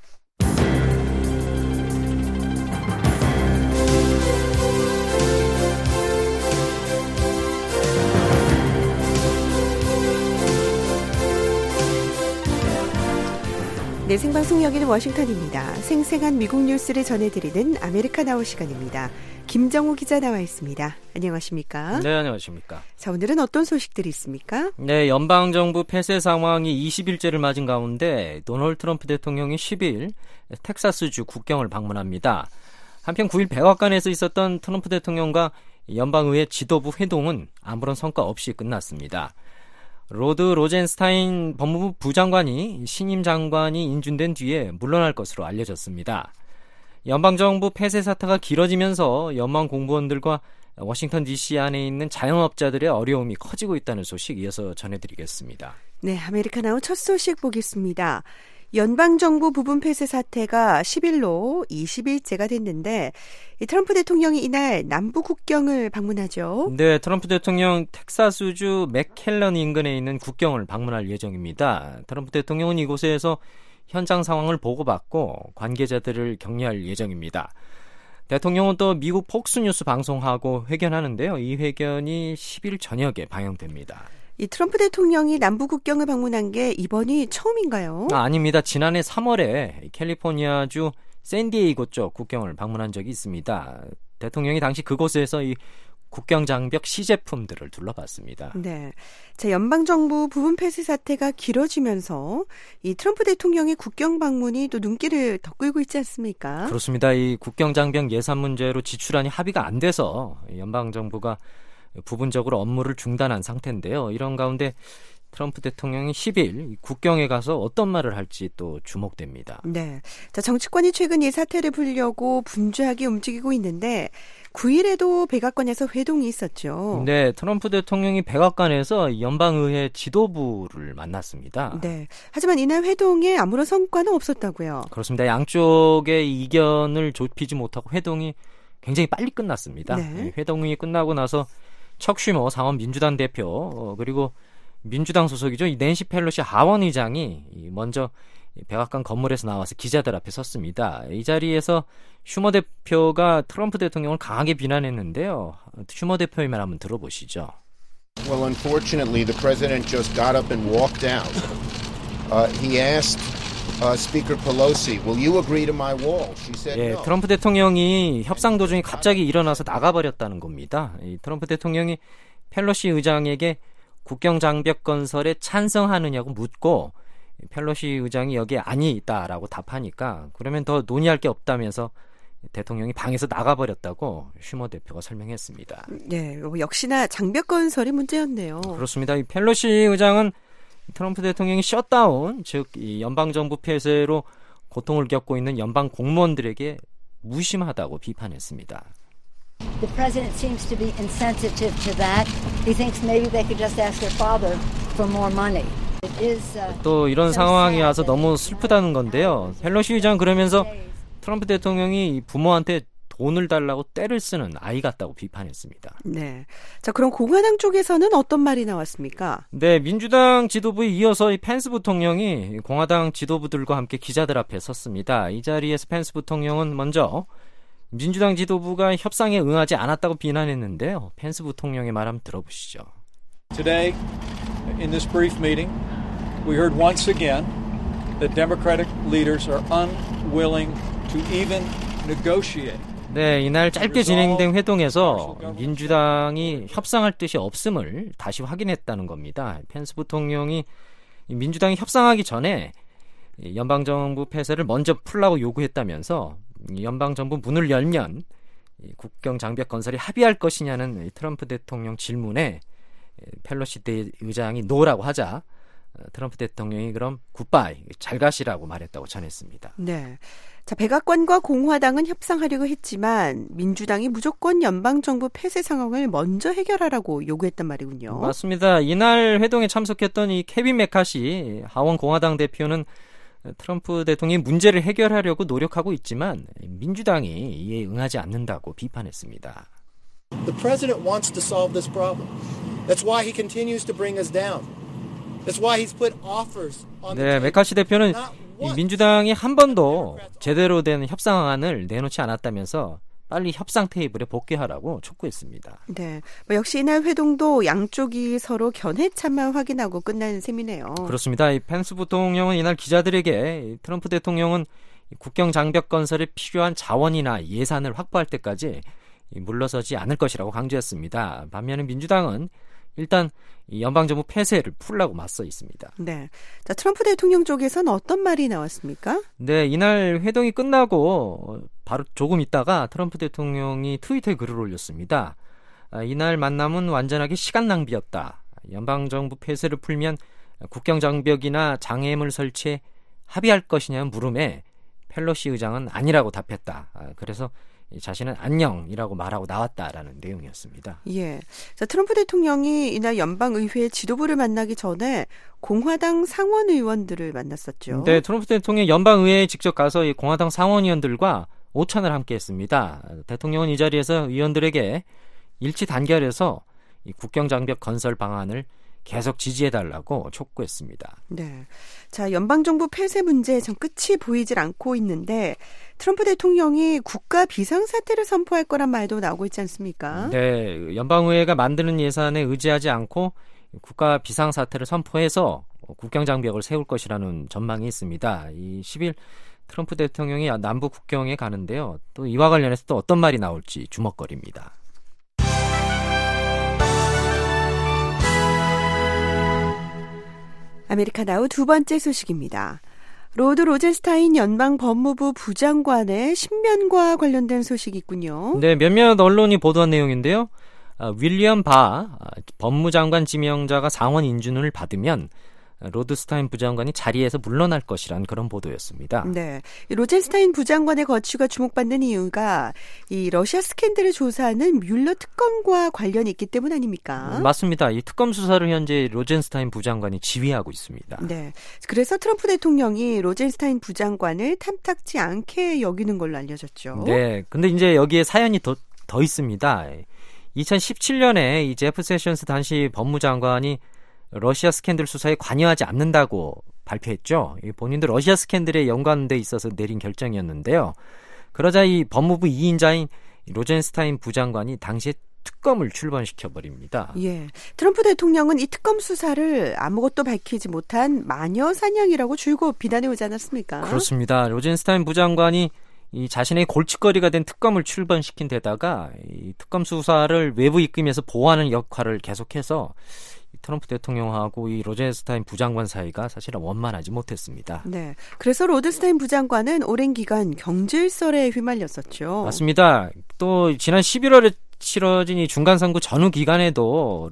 네, 생방송 여기는 워싱턴입니다. 생생한 미국 뉴스를 전해드리는 아메리카나우 시간입니다. 김정우 기자 나와 있습니다. 안녕하십니까? 네, 안녕하십니까? 자, 오늘은 어떤 소식들이 있습니까? 네, 연방정부 폐쇄 상황이 20일째를 맞은 가운데 도널드 트럼프 대통령이 10일 텍사스주 국경을 방문합니다. 한편 9일 백악관에서 있었던 트럼프 대통령과 연방의회 지도부 회동은 아무런 성과 없이 끝났습니다. 로드 로젠스타인 법무부 부장관이 신임 장관이 인준된 뒤에 물러날 것으로 알려졌습니다. 연방정부 폐쇄 사태가 길어지면서 연방 공무원들과 워싱턴 DC 안에 있는 자영업자들의 어려움이 커지고 있다는 소식 이어서 전해드리겠습니다. 네, 아메리카나우 첫 소식 보겠습니다. 연방정부 부분 폐쇄 사태가 10일로 20일째가 됐는데 이 트럼프 대통령이 이날 남부 국경을 방문하죠. 네, 트럼프 대통령 텍사스주 맥켈런 인근에 있는 국경을 방문할 예정입니다. 트럼프 대통령은 이곳에서 현장 상황을 보고받고 관계자들을 격려할 예정입니다. 대통령은 또 미국 폭스뉴스 방송하고 회견하는데요. 이 회견이 10일 저녁에 방영됩니다. 이 트럼프 대통령이 남부 국경을 방문한 게 이번이 처음인가요? 아닙니다. 지난해 3월에 캘리포니아주 샌디에이고 쪽 국경을 방문한 적이 있습니다. 대통령이 당시 그곳에서 이 국경 장벽 시제품들을 둘러봤습니다. 네, 자, 연방정부 부분 폐쇄 사태가 길어지면서 이 트럼프 대통령의 국경 방문이 또 눈길을 더 끌고 있지 않습니까? 그렇습니다. 이 국경 장벽 예산 문제로 지출안이 합의가 안 돼서 연방정부가 부분적으로 업무를 중단한 상태인데요. 이런 가운데 트럼프 대통령이 10일 국경에 가서 어떤 말을 할지 또 주목됩니다. 네, 자, 정치권이 최근 이 사태를 풀려고 분주하게 움직이고 있는데 9일에도 백악관에서 회동이 있었죠. 네, 트럼프 대통령이 백악관에서 연방의회 지도부를 만났습니다. 네, 하지만 이날 회동에 아무런 성과는 없었다고요. 그렇습니다. 양쪽의 이견을 좁히지 못하고 회동이 굉장히 빨리 끝났습니다. 네. 회동이 끝나고 나서 척 슈머 상원 민주당 대표 그리고 민주당 소속이죠. 이 낸시 펠로시 하원 의장이 먼저 백악관 건물에서 나와서 기자들 앞에 섰습니다. 이 자리에서 슈머 대표가 트럼프 대통령을 강하게 비난했는데요. 슈머 대표의 말 한번 들어보시죠. Well, unfortunately, the president just got up and walked out. He asked Speaker Pelosi, "Will you agree to my wall?" She said no. 트럼프 대통령이 협상 도중에 갑자기 일어나서 나가버렸다는 겁니다. 이 트럼프 대통령이 펠로시 의장에게 국경 장벽 건설에 찬성하느냐고 묻고 펠로시 의장이 여기에 아니다라고 답하니까 그러면 더 논의할 게 없다면서 대통령이 방에서 나가버렸다고 슈머 대표가 설명했습니다. 네, 역시나 장벽 건설이 문제였네요. 그렇습니다. 이 펠로시 의장은 트럼프 대통령이 셧다운, 즉 이 연방정부 폐쇄로 고통을 겪고 있는 연방 공무원들에게 무심하다고 비판했습니다. The president seems to be insensitive to that. He thinks maybe they could just ask their father for more money. 또 이런 상황이 와서 너무 슬프다는 건데요. 펠로시 의장 그러면서 트럼프 대통령이 부모한테 돈을 달라고 떼를 쓰는 아이 같다고 비판했습니다. 네. 자, 그럼 공화당 쪽에서는 어떤 말이 나왔습니까? 네, 민주당 지도부에 이어서 이 펜스 부통령이 공화당 지도부들과 함께 기자들 앞에 섰습니다. 이 자리에서 펜스 부통령은 먼저 민주당 지도부가 협상에 응하지 않았다고 비난했는데요. 펜스 부통령의 말 한번 들어보시죠. Today, in this brief meeting, we heard once again that Democratic leaders are unwilling to even negotiate. 네, 이날 짧게 진행된 회동에서 민주당이 협상할 뜻이 없음을 다시 확인했다는 겁니다. 펜스 부통령이 민주당이 협상하기 전에 연방정부 폐쇄를 먼저 풀라고 요구했다면서 연방정부 문을 열면 국경 장벽 건설에 합의할 것이냐는 트럼프 대통령 질문에 펠로시 의장이 노라고 하자 트럼프 대통령이 그럼 굿바이, 잘 가시라고 말했다고 전했습니다. 네. 자, 백악관과 공화당은 협상하려고 했지만 민주당이 무조건 연방정부 폐쇄 상황을 먼저 해결하라고 요구했단 말이군요. 맞습니다. 이날 회동에 참석했던 이 케빈 메카시 하원 공화당 대표는 트럼프 대통령이 문제를 해결하려고 노력하고 있지만 민주당이 이에 응하지 않는다고 비판했습니다. The president wants to solve this problem. That's why he continues to bring us down. That's why he's put offers on the table. 메카시 대표는 민주당이 한 번도 제대로 된 협상안을 내놓지 않았다면서 빨리 협상 테이블에 복귀하라고 촉구했습니다. 네, 역시 이날 회동도 양쪽이 서로 견해차만 확인하고 끝나는 셈이네요. 그렇습니다. 이 펜스 부통령은 이날 기자들에게 트럼프 대통령은 국경 장벽 건설에 필요한 자원이나 예산을 확보할 때까지 물러서지 않을 것이라고 강조했습니다. 반면에 민주당은 일단 연방정부 폐쇄를 풀라고 맞서 있습니다. 네, 자, 트럼프 대통령 쪽에서는 어떤 말이 나왔습니까? 네, 이날 회동이 끝나고 바로 조금 있다가 트럼프 대통령이 트위터에 글을 올렸습니다. 이날 만남은 완전하게 시간 낭비였다. 연방정부 폐쇄를 풀면 국경장벽이나 장애물 설치에 합의할 것이냐는 물음에 펠로시 의장은 아니라고 답했다. 그래서 자신은 안녕이라고 말하고 나왔다라는 내용이었습니다. 예, 자, 트럼프 대통령이 이날 연방의회 지도부를 만나기 전에 공화당 상원 의원들을 만났었죠. 네, 트럼프 대통령이 연방의회에 직접 가서 이 공화당 상원 의원들과 오찬을 함께했습니다. 대통령은 이 자리에서 의원들에게 일치 단결해서 이 국경 장벽 건설 방안을 계속 지지해달라고 촉구했습니다. 네, 자, 연방정부 폐쇄 문제 전 끝이 보이질 않고 있는데 트럼프 대통령이 국가 비상사태를 선포할 거란 말도 나오고 있지 않습니까? 네, 연방의회가 만드는 예산에 의지하지 않고 국가 비상사태를 선포해서 국경장벽을 세울 것이라는 전망이 있습니다. 이 10일 트럼프 대통령이 남부 국경에 가는데요. 또 이와 관련해서 또 어떤 말이 나올지 주목거리입니다. 아메리카나우 두 번째 소식입니다. 로드 로젠스타인 연방 법무부 부장관의 신변과 관련된 소식이 있군요. 네, 몇몇 언론이 보도한 내용인데요. 윌리엄 바 법무장관 지명자가 상원 인준을 받으면 로드스타인 부장관이 자리에서 물러날 것이란 그런 보도였습니다. 네, 로젠스타인 부장관의 거취가 주목받는 이유가 이 러시아 스캔들을 조사하는 뮬러 특검과 관련이 있기 때문 아닙니까? 맞습니다. 이 특검 수사를 현재 로젠스타인 부장관이 지휘하고 있습니다. 네, 그래서 트럼프 대통령이 로젠스타인 부장관을 탐탁지 않게 여기는 걸로 알려졌죠. 네, 근데 이제 여기에 사연이 더 있습니다. 2017년에 이 제프 세션스 당시 법무장관이 러시아 스캔들 수사에 관여하지 않는다고 발표했죠. 본인도 러시아 스캔들에 연관돼 있어서 내린 결정이었는데요. 그러자 이 법무부 2인자인 로젠스타인 부장관이 당시에 특검을 출범시켜버립니다. 예, 트럼프 대통령은 이 특검 수사를 아무것도 밝히지 못한 마녀 사냥이라고 줄곧 비난해오지 않았습니까? 그렇습니다. 로젠스타인 부장관이 이 자신의 골칫거리가 된 특검을 출범시킨 데다가 이 특검 수사를 외부 입김에서 보호하는 역할을 계속해서 트럼프 대통령하고 이 로젠스타인 부장관 사이가 사실은 원만하지 못했습니다. 네, 그래서 로젠스타인 부장관은 오랜 기간 경질설에 휘말렸었죠. 맞습니다. 또 지난 11월에 치러진 이 중간선거 전후 기간에도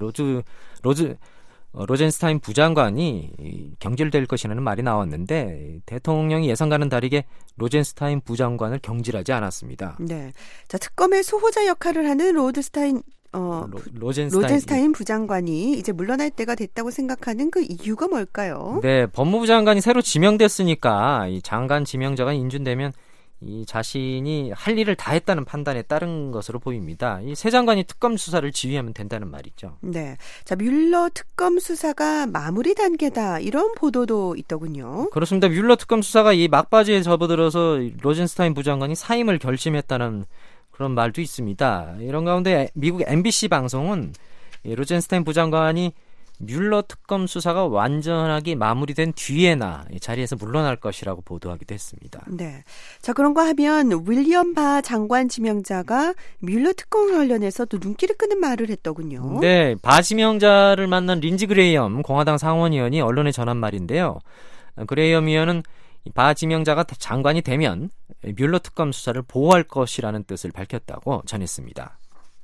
로젠스타인 부장관이 경질될 것이라는 말이 나왔는데 대통령이 예상과는 다르게 로젠스타인 부장관을 경질하지 않았습니다. 네, 자 특검의 소호자 역할을 하는 로젠스타인 부장관이 이제 물러날 때가 됐다고 생각하는 그 이유가 뭘까요? 네, 법무부 장관이 새로 지명됐으니까 이 장관 지명자가 인준되면 이 자신이 할 일을 다 했다는 판단에 따른 것으로 보입니다. 이 새 장관이 특검 수사를 지휘하면 된다는 말이죠. 네, 자 뮬러 특검 수사가 마무리 단계다 이런 보도도 있더군요. 그렇습니다. 뮬러 특검 수사가 이 막바지에 접어들어서 로젠스타인 부장관이 사임을 결심했다는 그런 말도 있습니다. 이런 가운데 미국 MBC 방송은 로젠스타인 부장관이 뮬러 특검 수사가 완전하게 마무리된 뒤에나 이 자리에서 물러날 것이라고 보도하기도 했습니다. 네, 자 그런가 하면 윌리엄 바 장관 지명자가 뮬러 특검 관련해서 또 눈길을 끄는 말을 했더군요. 네, 바 지명자를 만난 린지 그레이엄 공화당 상원의원이 언론에 전한 말인데요. 그레이엄 의원은 바 지명자가 장관이 되면 뮬러 특검 수사를 보호할 것이라는 뜻을 밝혔다고 전했습니다.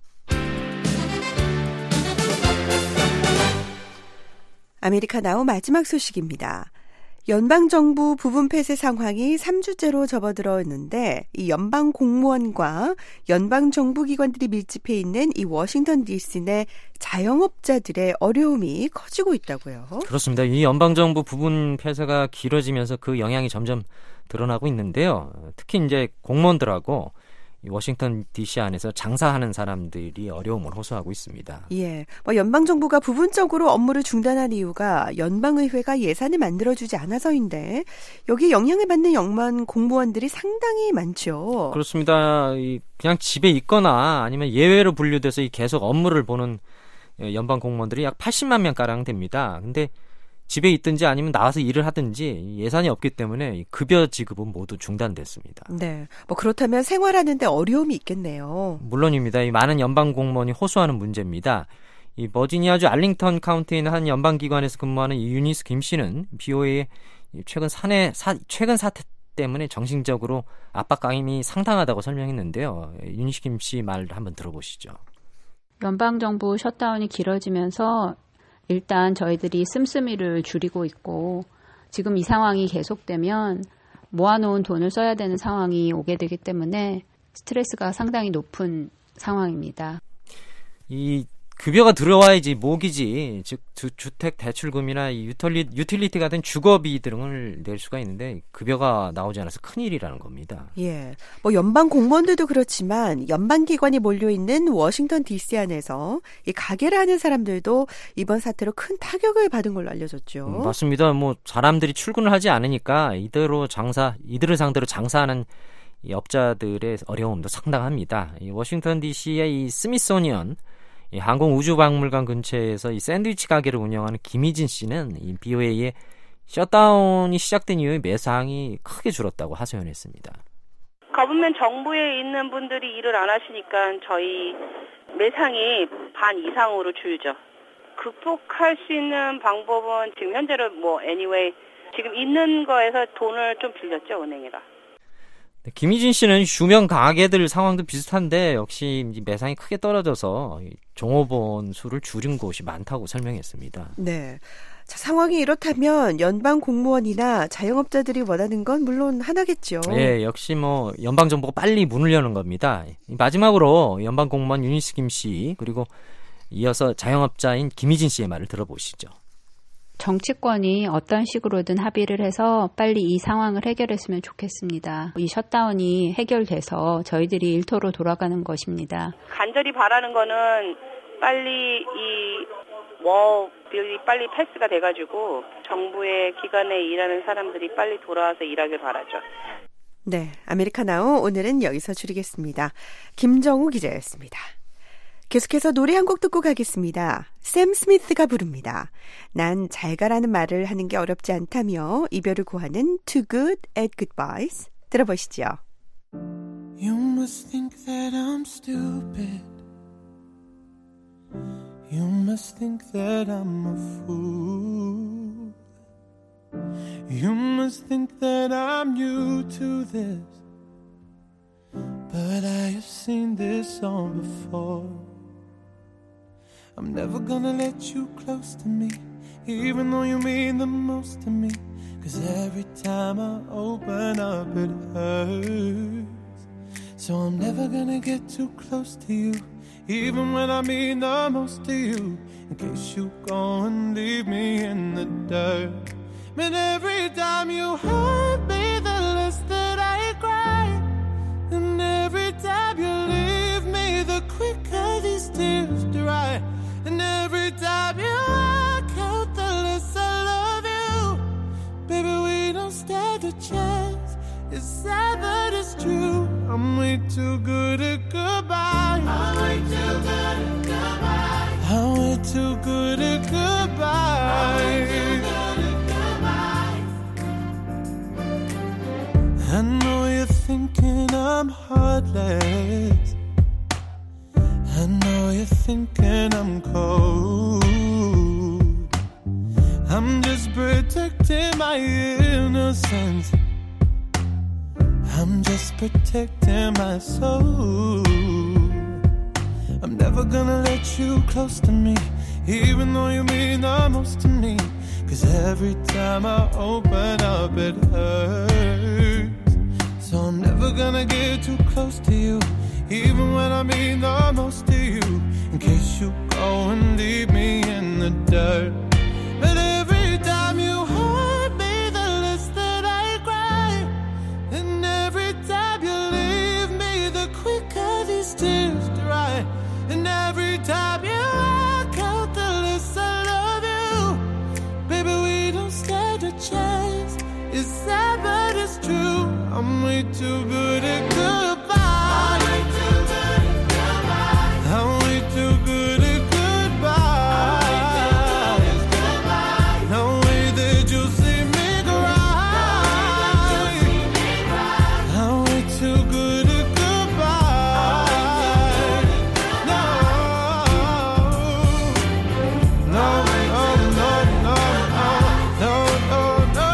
아메리카나우 마지막 소식입니다. 연방정부 부분 폐쇄 상황이 3주째로 접어들었는데 이 연방 공무원과 연방정부기관들이 밀집해 있는 이 워싱턴 DC 내 자영업자들의 어려움이 커지고 있다고요. 그렇습니다. 이 연방정부 부분 폐쇄가 길어지면서 그 영향이 점점 드러나고 있는데요. 특히 이제 공무원들하고 워싱턴 DC 안에서 장사하는 사람들이 어려움을 호소하고 있습니다. 예, 연방정부가 부분적으로 업무를 중단한 이유가 연방의회가 예산을 만들어주지 않아서인데 여기 영향을 받는 연방 공무원들이 상당히 많죠. 그렇습니다. 그냥 집에 있거나 아니면 예외로 분류돼서 계속 업무를 보는 연방 공무원들이 약 80만 명가량 됩니다. 근데 집에 있든지 아니면 나와서 일을 하든지 예산이 없기 때문에 급여 지급은 모두 중단됐습니다. 네, 그렇다면 생활하는데 어려움이 있겠네요. 물론입니다. 이 많은 연방 공무원이 호소하는 문제입니다. 이 버지니아주 알링턴 카운티에 있는 한 연방기관에서 근무하는 유니스 김 씨는 BOA의 최근 사태 때문에 정신적으로 압박감이 상당하다고 설명했는데요. 유니스 김 씨 말 한번 들어보시죠. 연방정부 셧다운이 길어지면서 일단 저희들이 씀씀이를 줄이고 있고 지금 이 상황이 계속되면 모아놓은 돈을 써야 되는 상황이 오게 되기 때문에 스트레스가 상당히 높은 상황입니다. 이 급여가 들어와야지 목이지, 즉 주택 대출금이나 유틸리티 같은 주거비 등을 낼 수가 있는데 급여가 나오지 않아서 큰일이라는 겁니다. 예, 연방 공무원들도 그렇지만 연방기관이 몰려있는 워싱턴 DC 안에서 이 가게를 하는 사람들도 이번 사태로 큰 타격을 받은 걸로 알려졌죠. 맞습니다. 사람들이 출근을 하지 않으니까 이들을 상대로 장사하는 이 업자들의 어려움도 상당합니다. 이 워싱턴 DC의 이 스미소니언 이 항공우주박물관 근처에서 이 샌드위치 가게를 운영하는 김희진 씨는 이 BOA의 셧다운이 시작된 이후에 매상이 크게 줄었다고 하소연했습니다. 거분면 정부에 있는 분들이 일을 안 하시니까 저희 매상이 반 이상으로 줄죠. 극복할 수 있는 방법은 지금 현재로 anyway 지금 있는 거에서 돈을 좀 빌렸죠, 은행이라. 김희진 씨는 유명 가게들 상황도 비슷한데 역시 매상이 크게 떨어져서 종업원 수를 줄인 곳이 많다고 설명했습니다. 네, 자, 상황이 이렇다면 연방 공무원이나 자영업자들이 원하는 건 물론 하나겠죠. 네, 역시 연방정부가 빨리 문을 여는 겁니다. 마지막으로 연방 공무원 유니스 김 씨 그리고 이어서 자영업자인 김희진 씨의 말을 들어보시죠. 정치권이 어떤 식으로든 합의를 해서 빨리 이 상황을 해결했으면 좋겠습니다. 이 셧다운이 해결돼서 저희들이 일터로 돌아가는 것입니다. 간절히 바라는 거는 빨리 이 빌이 빨리 패스가 돼가지고 정부의 기관에 일하는 사람들이 빨리 돌아와서 일하길 바라죠. 네, 아메리카나우 오늘은 여기서 줄이겠습니다. 김정우 기자였습니다. 계속해서 노래 한 곡 듣고 가겠습니다. 샘 스미스가 부릅니다. 난 잘 가라는 말을 하는 게 어렵지 않다며 이별을 고하는 Too Good at Goodbyes 들어보시죠. You must think that I'm stupid. You must think that I'm a fool. You must think that I'm new to this. But I have seen this song before. I'm never gonna let you close to me, even though you mean the most to me. 'Cause every time I open up it hurts. So I'm never gonna get too close to you, even when I mean the most to you. In case you go and leave me in the dirt. But every time you hurt me, the less that I cry. And every time you leave me, the quicker these tears dry. And every time you walk out, the less I love you. Baby, we don't stand a chance. It's sad but it's true. I'm way too good at goodbye. I'm way too good at goodbye. I'm way too good at goodbye. I know you're thinking I'm heartless. I know you're thinking I'm cold. I'm just protecting my innocence. I'm just protecting my soul. I'm never gonna let you close to me, even though you mean the most to me. 'Cause every time I open up it hurts. So I'm never gonna get too close to you, even when I mean the most to you. In case you go and leave me in the dirt. But every time you hurt me, the less that I cry. And every time you leave me, the quicker these tears dry. And every time you walk out, the less I love you. Baby, we don't stand a chance. It's sad but it's true. I'm way too good at goodbye. I'm way too good at goodbye. I'm way too good at goodbye. No way that you'll see me cry. I'm way too good at goodbye. No, no, no, no, no, no, no, no.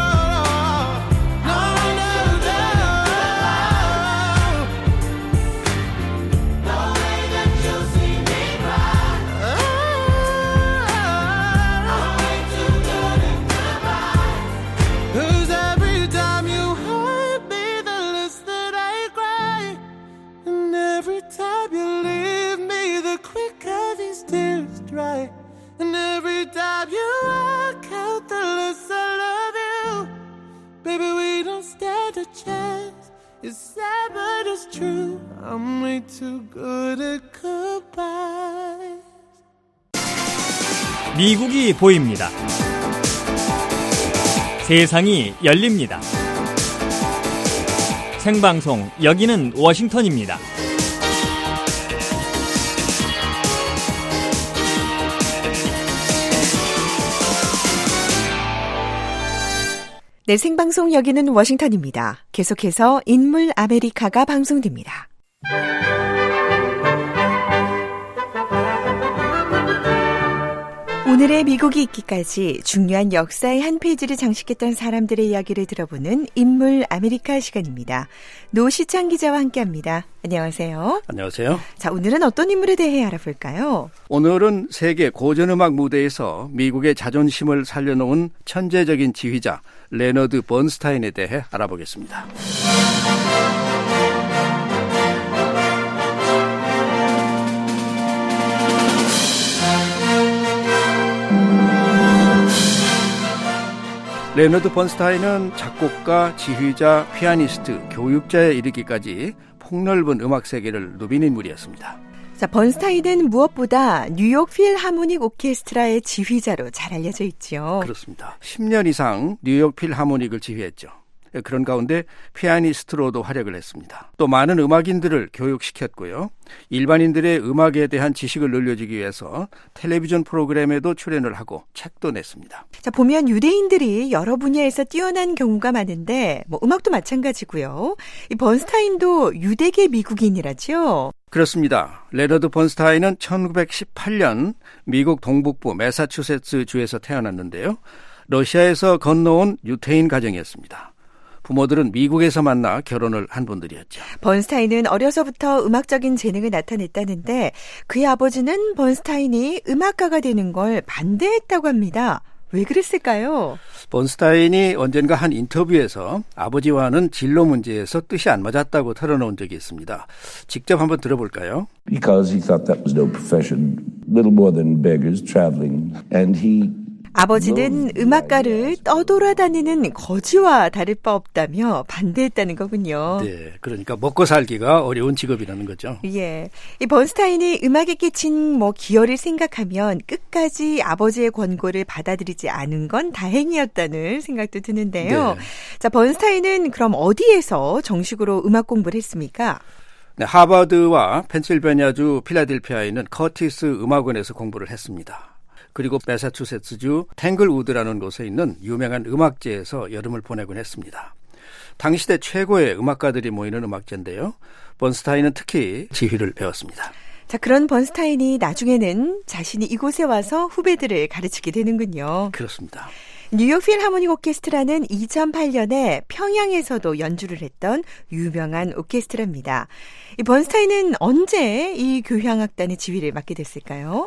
And every time you walk out, the less I love you. Baby, we don't stand a chance. It's sad but it's true. I'm way too good at goodbye. 미국이 보입니다. 세상이 열립니다. 생방송 여기는 워싱턴입니다. 네, 생방송 여기는 워싱턴입니다. 계속해서 인물 아메리카가 방송됩니다. 오늘의 미국이 있기까지 중요한 역사의 한 페이지를 장식했던 사람들의 이야기를 들어보는 인물 아메리카 시간입니다. 노시창 기자와 함께합니다. 안녕하세요. 안녕하세요. 자, 오늘은 어떤 인물에 대해 알아볼까요? 오늘은 세계 고전음악 무대에서 미국의 자존심을 살려놓은 천재적인 지휘자 레너드 번스타인에 대해 알아보겠습니다. 레너드 번스타인은 작곡가, 지휘자, 피아니스트, 교육자에 이르기까지 폭넓은 음악 세계를 누빈 인물이었습니다. 자, 번스타인은 무엇보다 뉴욕 필하모닉 오케스트라의 지휘자로 잘 알려져 있죠. 그렇습니다. 10년 이상 뉴욕 필하모닉을 지휘했죠. 그런 가운데 피아니스트로도 활약을 했습니다. 또 많은 음악인들을 교육시켰고요. 일반인들의 음악에 대한 지식을 늘려주기 위해서 텔레비전 프로그램에도 출연을 하고 책도 냈습니다. 자, 보면 유대인들이 여러 분야에서 뛰어난 경우가 많은데 음악도 마찬가지고요. 이 번스타인도 유대계 미국인이라죠. 그렇습니다. 레너드 번스타인은 1918년 미국 동북부 매사추세츠 주에서 태어났는데요. 러시아에서 건너온 유태인 가정이었습니다. 부모들은 미국에서 만나 결혼을 한 분들이었죠. 번스타인은 어려서부터 음악적인 재능을 나타냈다는데 그의 아버지는 번스타인이 음악가가 되는 걸 반대했다고 합니다. 왜 그랬을까요? 번스타인이 언젠가 한 인터뷰에서 아버지와는 진로 문제에서 뜻이 안 맞았다고 털어놓은 적이 있습니다. 직접 한번 들어볼까요? Because he thought that was no profession, little more than beggars traveling, and he 아버지는 음악가를 떠돌아다니는 거지와 다를 바 없다며 반대했다는 거군요. 네, 그러니까 먹고 살기가 어려운 직업이라는 거죠. 예, 이 번스타인이 음악에 끼친 기여를 생각하면 끝까지 아버지의 권고를 받아들이지 않은 건 다행이었다는 생각도 드는데요. 네. 자, 번스타인은 그럼 어디에서 정식으로 음악 공부를 했습니까? 네, 하버드와 펜실베니아주 필라델피아에 있는 커티스 음악원에서 공부를 했습니다. 그리고 매사추세츠주 탱글우드라는 곳에 있는 유명한 음악제에서 여름을 보내곤 했습니다. 당시대 최고의 음악가들이 모이는 음악제인데요. 번스타인은 특히 지휘를 배웠습니다. 자, 그런 번스타인이 나중에는 자신이 이곳에 와서 후배들을 가르치게 되는군요. 그렇습니다. 뉴욕 필하모닉 오케스트라는 2008년에 평양에서도 연주를 했던 유명한 오케스트라입니다. 이 번스타인은 언제 이 교향악단의 지휘를 맡게 됐을까요?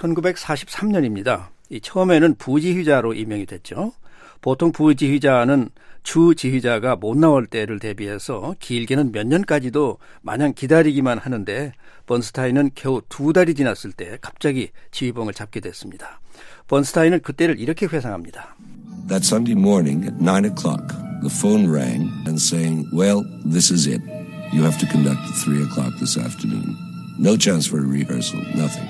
1943년입니다. 처음에는 부지휘자로 임명이 됐죠. 보통 부지휘자는 주지휘자가 못 나올 때를 대비해서 길게는 몇 년까지도 마냥 기다리기만 하는데 번스타인은 겨우 2달이 지났을 때 갑자기 지휘봉을 잡게 됐습니다. 번스타인은 그때를 이렇게 회상합니다. That Sunday morning at 9 o'clock, the phone rang and saying, well, this is it. You have to conduct at 3 o'clock this afternoon. No chance for a rehearsal, nothing.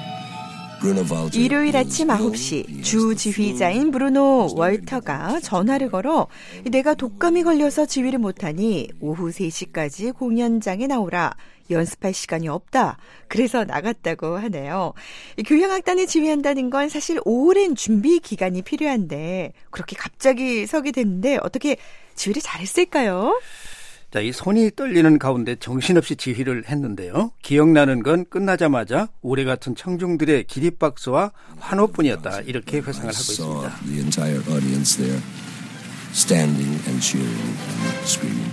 일요일 아침 9시 주 지휘자인 브루노 월터가 전화를 걸어 내가 독감이 걸려서 지휘를 못하니 오후 3시까지 공연장에 나오라. 연습할 시간이 없다. 그래서 나갔다고 하네요. 교향악단을 지휘한다는 건 사실 오랜 준비 기간이 필요한데 그렇게 갑자기 서게 됐는데 어떻게 지휘를 잘했을까요? 자, 이 손이 떨리는 가운데 정신없이 지휘를 했는데요. 기억나는 건 끝나자마자 우리 같은 청중들의 기립박수와 환호뿐이었다. 이렇게 회상을 하고 있습니다. The entire audience there standing and cheering and screaming.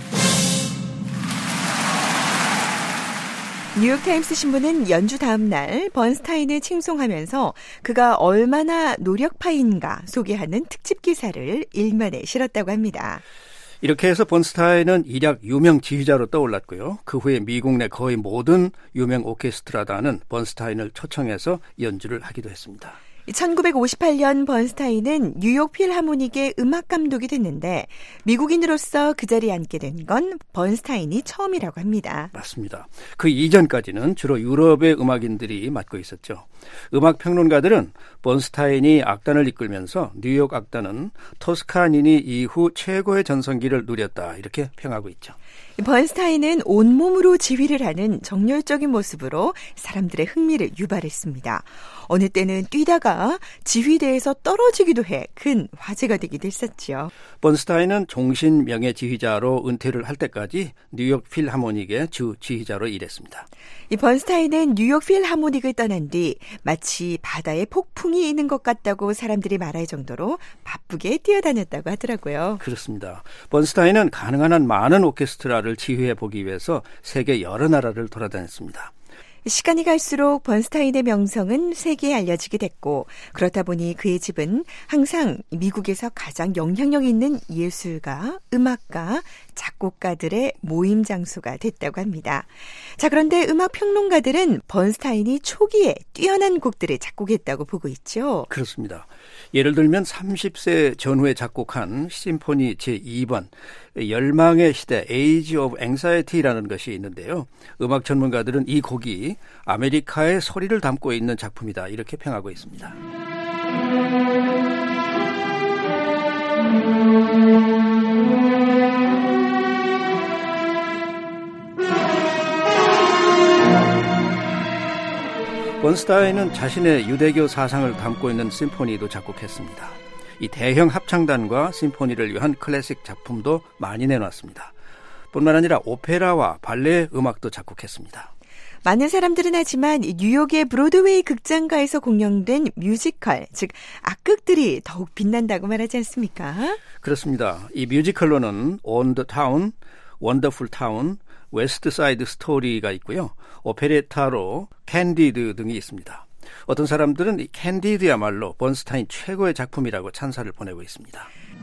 뉴욕타임스 신문은 연주 다음 날 번스타인을 칭송하면서 그가 얼마나 노력파인가 소개하는 특집 기사를 일면에 실었다고 합니다. 이렇게 해서 번스타인은 일약 유명 지휘자로 떠올랐고요. 그 후에 미국 내 거의 모든 유명 오케스트라단은 번스타인을 초청해서 연주를 하기도 했습니다. 1958년 번스타인은 뉴욕 필하모닉의 음악 감독이 됐는데 미국인으로서 그 자리에 앉게 된 건 번스타인이 처음이라고 합니다. 맞습니다. 그 이전까지는 주로 유럽의 음악인들이 맡고 있었죠. 음악 평론가들은 번스타인이 악단을 이끌면서 뉴욕 악단은 토스카니니 이후 최고의 전성기를 누렸다 이렇게 평하고 있죠. 번스타인은 온몸으로 지휘를 하는 정열적인 모습으로 사람들의 흥미를 유발했습니다. 어느 때는 뛰다가 지휘대에서 떨어지기도 해 큰 화제가 되기도 했었죠. 번스타인은 종신 명예지휘자로 은퇴를 할 때까지 뉴욕 필하모닉의 주 지휘자로 일했습니다. 이 번스타인은 뉴욕 필하모닉을 떠난 뒤 마치 바다에 폭풍이 있는 것 같다고 사람들이 말할 정도로 바쁘게 뛰어다녔다고 하더라고요. 그렇습니다. 번스타인은 가능한 한 많은 오케스트라를 지휘해 보기 위해서 세계 여러 나라를 돌아다녔습니다. 시간이 갈수록 번스타인의 명성은 세계에 알려지게 됐고 그렇다 보니 그의 집은 항상 미국에서 가장 영향력 있는 예술가, 음악가, 작곡가들의 모임 장소가 됐다고 합니다. 자, 그런데 음악 평론가들은 번스타인이 초기에 뛰어난 곡들을 작곡했다고 보고 있죠. 그렇습니다. 예를 들면 30세 전후에 작곡한 심포니 제2번 열망의 시대, Age of Anxiety라는 것이 있는데요. 음악 전문가들은 이 곡이 아메리카의 소리를 담고 있는 작품이다 이렇게 평하고 있습니다. 번스타인은 자신의 유대교 사상을 담고 있는 심포니도 작곡했습니다. 이 대형 합창단과 심포니를 위한 클래식 작품도 많이 내놨습니다. 뿐만 아니라 오페라와 발레 음악도 작곡했습니다. 많은 사람들은 하지만 뉴욕의 브로드웨이 극장가에서 공연된 뮤지컬, 즉 악극들이 더욱 빛난다고 말하지 않습니까? 그렇습니다. 이 뮤지컬로는 On the Town, Wonderful Town, 웨스트 사이드 스토리가 있고요. 오페레타로 캔디드 등이 있습니다. 어떤 사람들은 이 캔디드야말로 번스타인 최고의 작품이라고 찬사를 보내고 있습니다.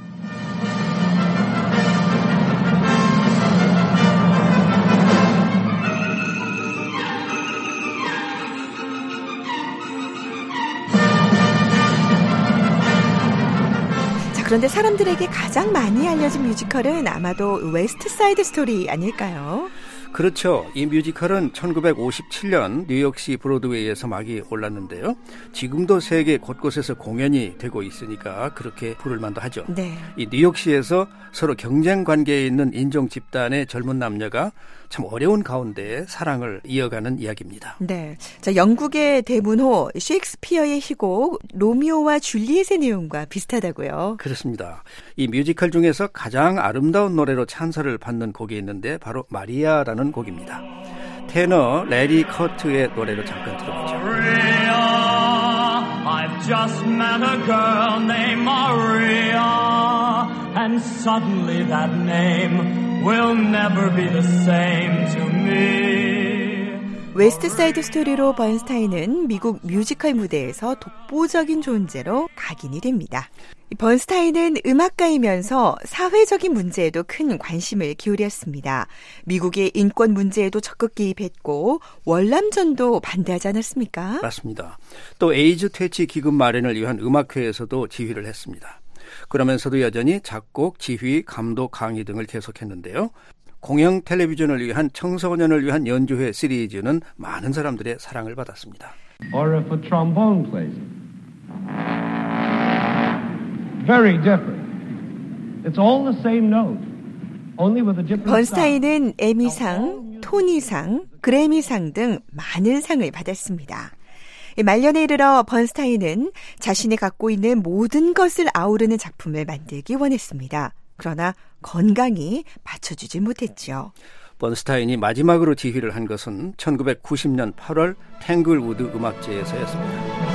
그런데 사람들에게 가장 많이 알려진 뮤지컬은 아마도 웨스트 사이드 스토리 아닐까요? 그렇죠. 이 뮤지컬은 1957년 뉴욕시 브로드웨이에서 막이 올랐는데요. 지금도 세계 곳곳에서 공연이 되고 있으니까 그렇게 부를 만도 하죠. 네. 이 뉴욕시에서 서로 경쟁 관계에 있는 인종 집단의 젊은 남녀가 참 어려운 가운데 사랑을 이어가는 이야기입니다. 네. 자, 영국의 대문호 셰익스피어의 희곡 로미오와 줄리엣의 내용과 비슷하다고요. 그렇습니다. 이 뮤지컬 중에서 가장 아름다운 노래로 찬사를 받는 곡이 있는데 바로 마리아라는 곡입니다. 테너 레리 커트의 노래로 잠깐 들어보죠. Maria, I've just met a girl named Maria, and suddenly that name will never be the same to me. 웨스트 사이드 스토리로 번스타인은 미국 뮤지컬 무대에서 독보적인 존재로 각인이 됩니다. 번스타인은 음악가이면서 사회적인 문제에도 큰 관심을 기울였습니다. 미국의 인권 문제에도 적극 개입했고 월남전도 반대하지 않았습니까? 맞습니다. 또 에이즈 퇴치 기금 마련을 위한 음악회에서도 지휘를 했습니다. 그러면서도 여전히 작곡, 지휘, 감독, 강의 등을 계속했는데요. 공영 텔레비전을 위한 청소년을 위한 연주회 시리즈는 많은 사람들의 사랑을 받았습니다. Or if a trombone plays it. Very different. It's all the same note, only with a different 번스타인은 에미상, 토니상, 그래미상 등 많은 상을 받았습니다. 말년에 이르러 번스타인은 자신이 갖고 있는 모든 것을 아우르는 작품을 만들기 원했습니다. 그러나 건강이 받쳐주지 못했죠. 번스타인이 마지막으로 지휘를 한 것은 1990년 8월 탱글우드 음악제에서였습니다.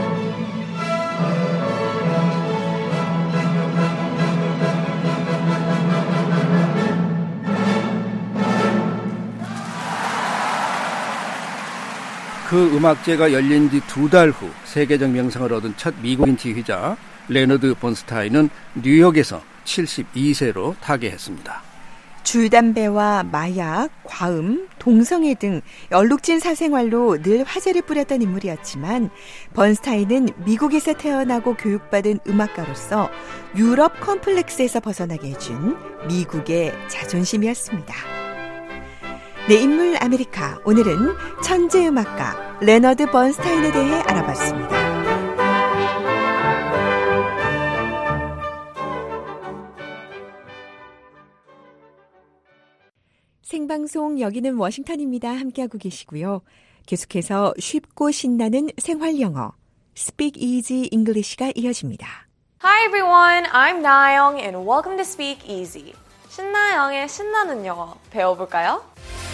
그 음악제가 열린 뒤 2달 후 세계적 명성을 얻은 첫 미국인 지휘자 레너드 번스타인은 뉴욕에서 72세로 타계했습니다. 줄담배와 마약, 과음, 동성애 등 얼룩진 사생활로 늘 화제를 뿌렸던 인물이었지만 번스타인은 미국에서 태어나고 교육받은 음악가로서 유럽 컴플렉스에서 벗어나게 해준 미국의 자존심이었습니다. 내 인물 아메리카, 오늘은 천재 음악가 레너드 번스타인에 대해 알아봤습니다. 생방송 여기는 워싱턴입니다. 함께하고 계시고요. 계속해서 쉽고 신나는 생활 영어 Speak Easy English가 이어집니다. Hi everyone, I'm Nayoung and welcome to Speak Easy. 신나영의 신나는 영어 배워볼까요?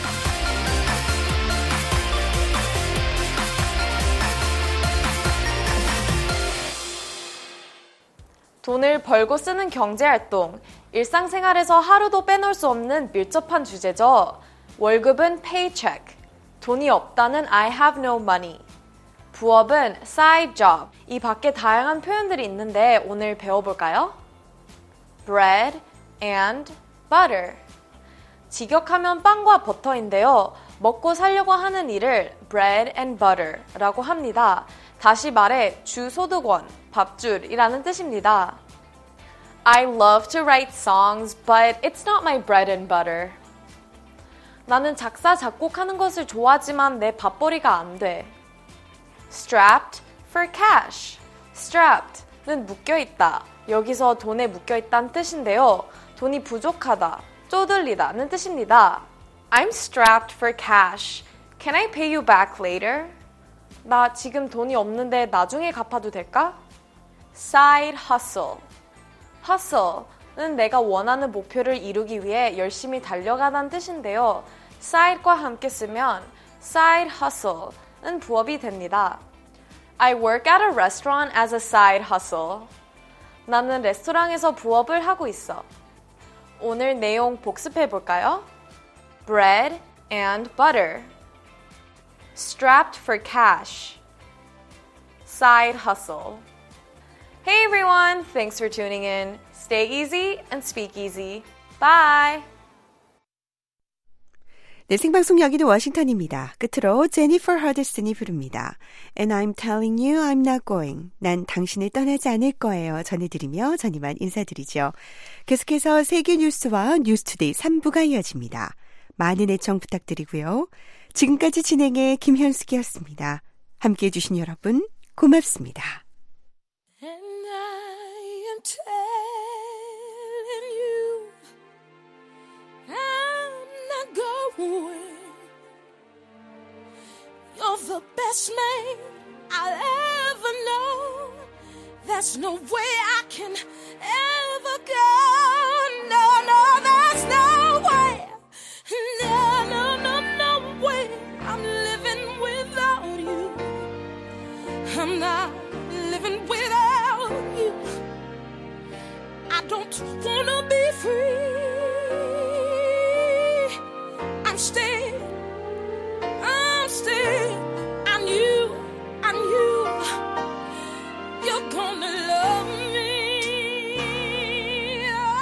돈을 벌고 쓰는 경제활동, 일상생활에서 하루도 빼놓을 수 없는 밀접한 주제죠. 월급은 paycheck, 돈이 없다는 I have no money, 부업은 side job, 이 밖에 다양한 표현들이 있는데 오늘 배워볼까요? bread and butter, 직역하면 빵과 버터인데요. 먹고 살려고 하는 일을 bread and butter라고 합니다. 다시 말해 주소득원, 밥줄이라는 뜻입니다. I love to write songs, but it's not my bread and butter. 나는 작사, 작곡하는 것을 좋아하지만 내 밥벌이가 안 돼. Strapped for cash. Strapped는 묶여있다. 여기서 돈에 묶여있다는 뜻인데요. 돈이 부족하다, 쪼들리다는 뜻입니다. I'm strapped for cash. Can I pay you back later? 나 지금 돈이 없는데 나중에 갚아도 될까? Side hustle. Hustle는 내가 원하는 목표를 이루기 위해 열심히 달려가다는 뜻인데요. side과 함께 쓰면 side hustle는 부업이 됩니다. I work at a restaurant as a side hustle. 나는 레스토랑에서 부업을 하고 있어. 오늘 내용 복습해 볼까요? Bread and butter. Strapped for cash. Side hustle. Hey everyone, thanks for tuning in. Stay easy and speak easy. Bye! 네, 생방송 여기는 워싱턴입니다. 끝으로 제니퍼 허드슨이 부릅니다. And I'm telling you I'm not going. 난 당신을 떠나지 않을 거예요. 전해드리며 전 이만 인사드리죠. 계속해서 세계 뉴스와 뉴스투데이 3부가 이어집니다. 많은 애청 부탁드리고요. 지금까지 진행의 김현숙이었습니다. 함께해 주신 여러분 고맙습니다. And I am telling you I'm not going. You're the best man I'll ever know. There's no way I can ever go. No, no, there's no way. No, no, no, no way. I'm living without you. I'm not living without you. I don't wanna be free. I'm still, I'm you, you're gonna love me.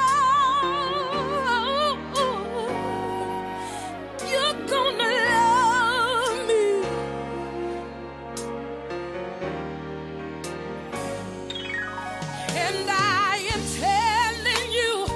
Oh, you're gonna love me. And I am telling you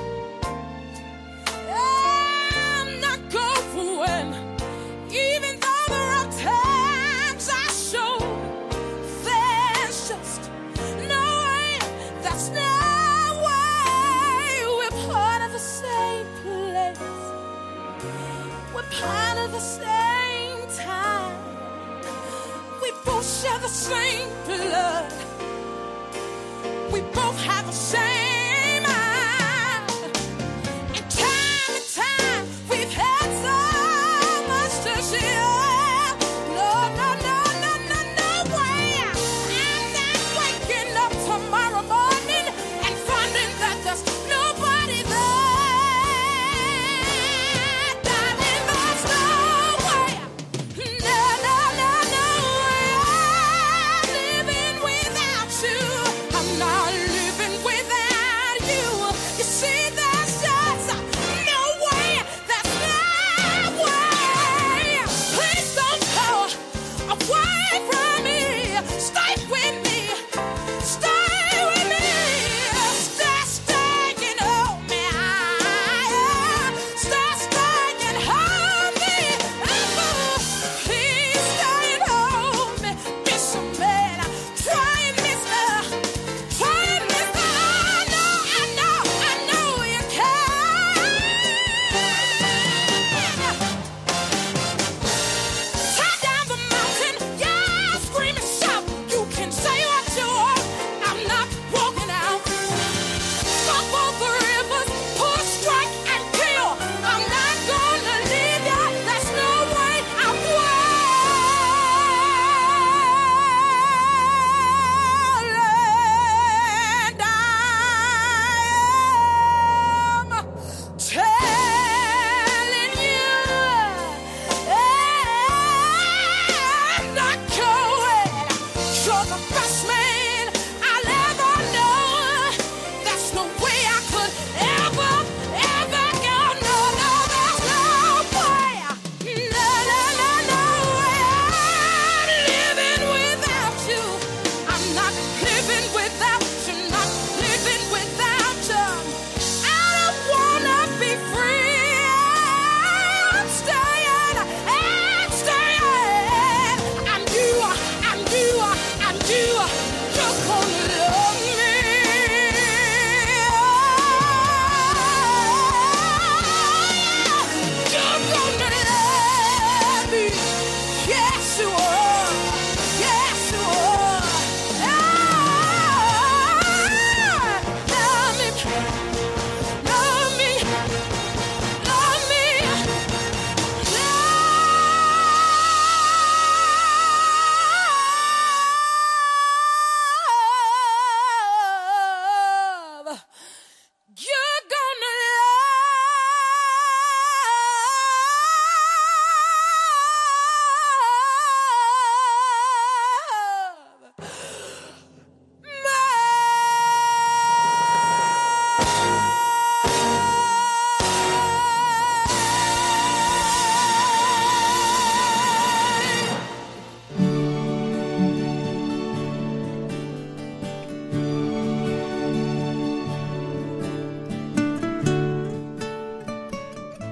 I'm not going. Even though there are times I show there's just no way, that's no way. We're part of the same place, we're part of the same time. We both share the same blood, we both have the same mind. And time we've had so much to share. No, no, no, no, no, no way. I'm not waking up tomorrow morning and finding that there's nobody there. Darling, there's no way. No, no, no, no way. I'm living without you. I'm not living without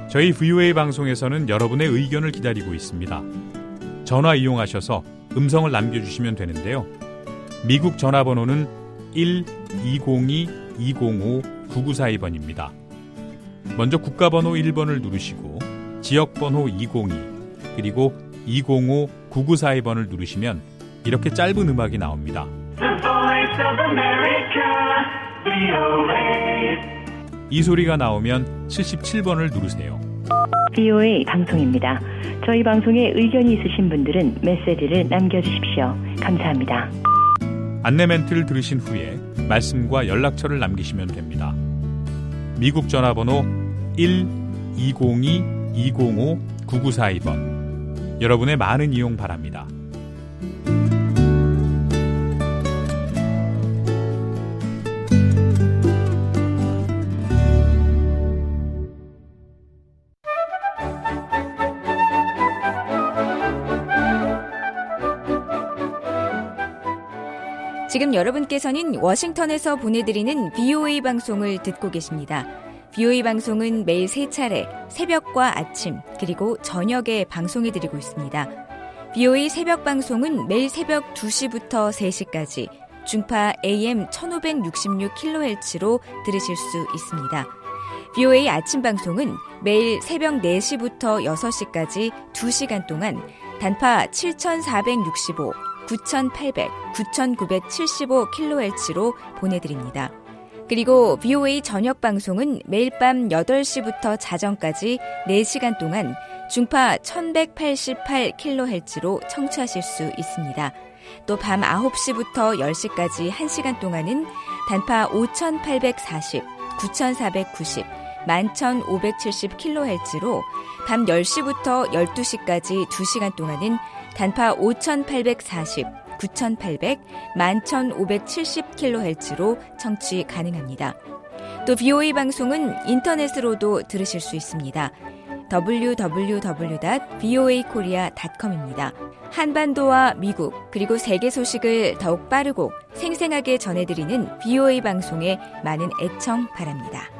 저희 VOA 방송에서는 여러분의 의견을 기다리고 있습니다. 전화 이용하셔서 음성을 남겨주시면 되는데요. 미국 전화번호는 1-202-205-9942번입니다. 먼저 국가번호 1번을 누르시고 지역번호 202 그리고 205-9942번을 누르시면 이렇게 짧은 음악이 나옵니다. 이 소리가 나오면 77번을 누르세요. VOA 방송입니다. 저희 방송에 의견이 있으신 분들은 메시지를 남겨주십시오. 감사합니다. 안내 멘트를 들으신 후에 말씀과 연락처를 남기시면 됩니다. 미국 전화번호 1-202-205-9942번. 여러분의 많은 이용 바랍니다. 지금 여러분께서는 워싱턴에서 보내드리는 VOA 방송을 듣고 계십니다. VOA 방송은 매일 3차례 새벽과 아침 그리고 저녁에 방송해드리고 있습니다. VOA 새벽 방송은 매일 새벽 2시부터 3시까지 중파 AM 1566kHz로 들으실 수 있습니다. VOA 아침 방송은 매일 새벽 4시부터 6시까지 2시간 동안 단파 7465, 9800, 9975kHz로 보내드립니다. 그리고 VOA 저녁 방송은 매일 밤 8시부터 자정까지 4시간 동안 중파 1188kHz로 청취하실 수 있습니다. 또 밤 9시부터 10시까지 1시간 동안은 단파 5840, 9490, 11570kHz로 밤 10시부터 12시까지 2시간 동안은 단파 5840, 9800, 11570kHz로 청취 가능합니다. 또 VOA 방송은 인터넷으로도 들으실 수 있습니다. www.voakorea.com입니다. 한반도와 미국 그리고 세계 소식을 더욱 빠르고 생생하게 전해드리는 VOA 방송에 많은 애청 바랍니다.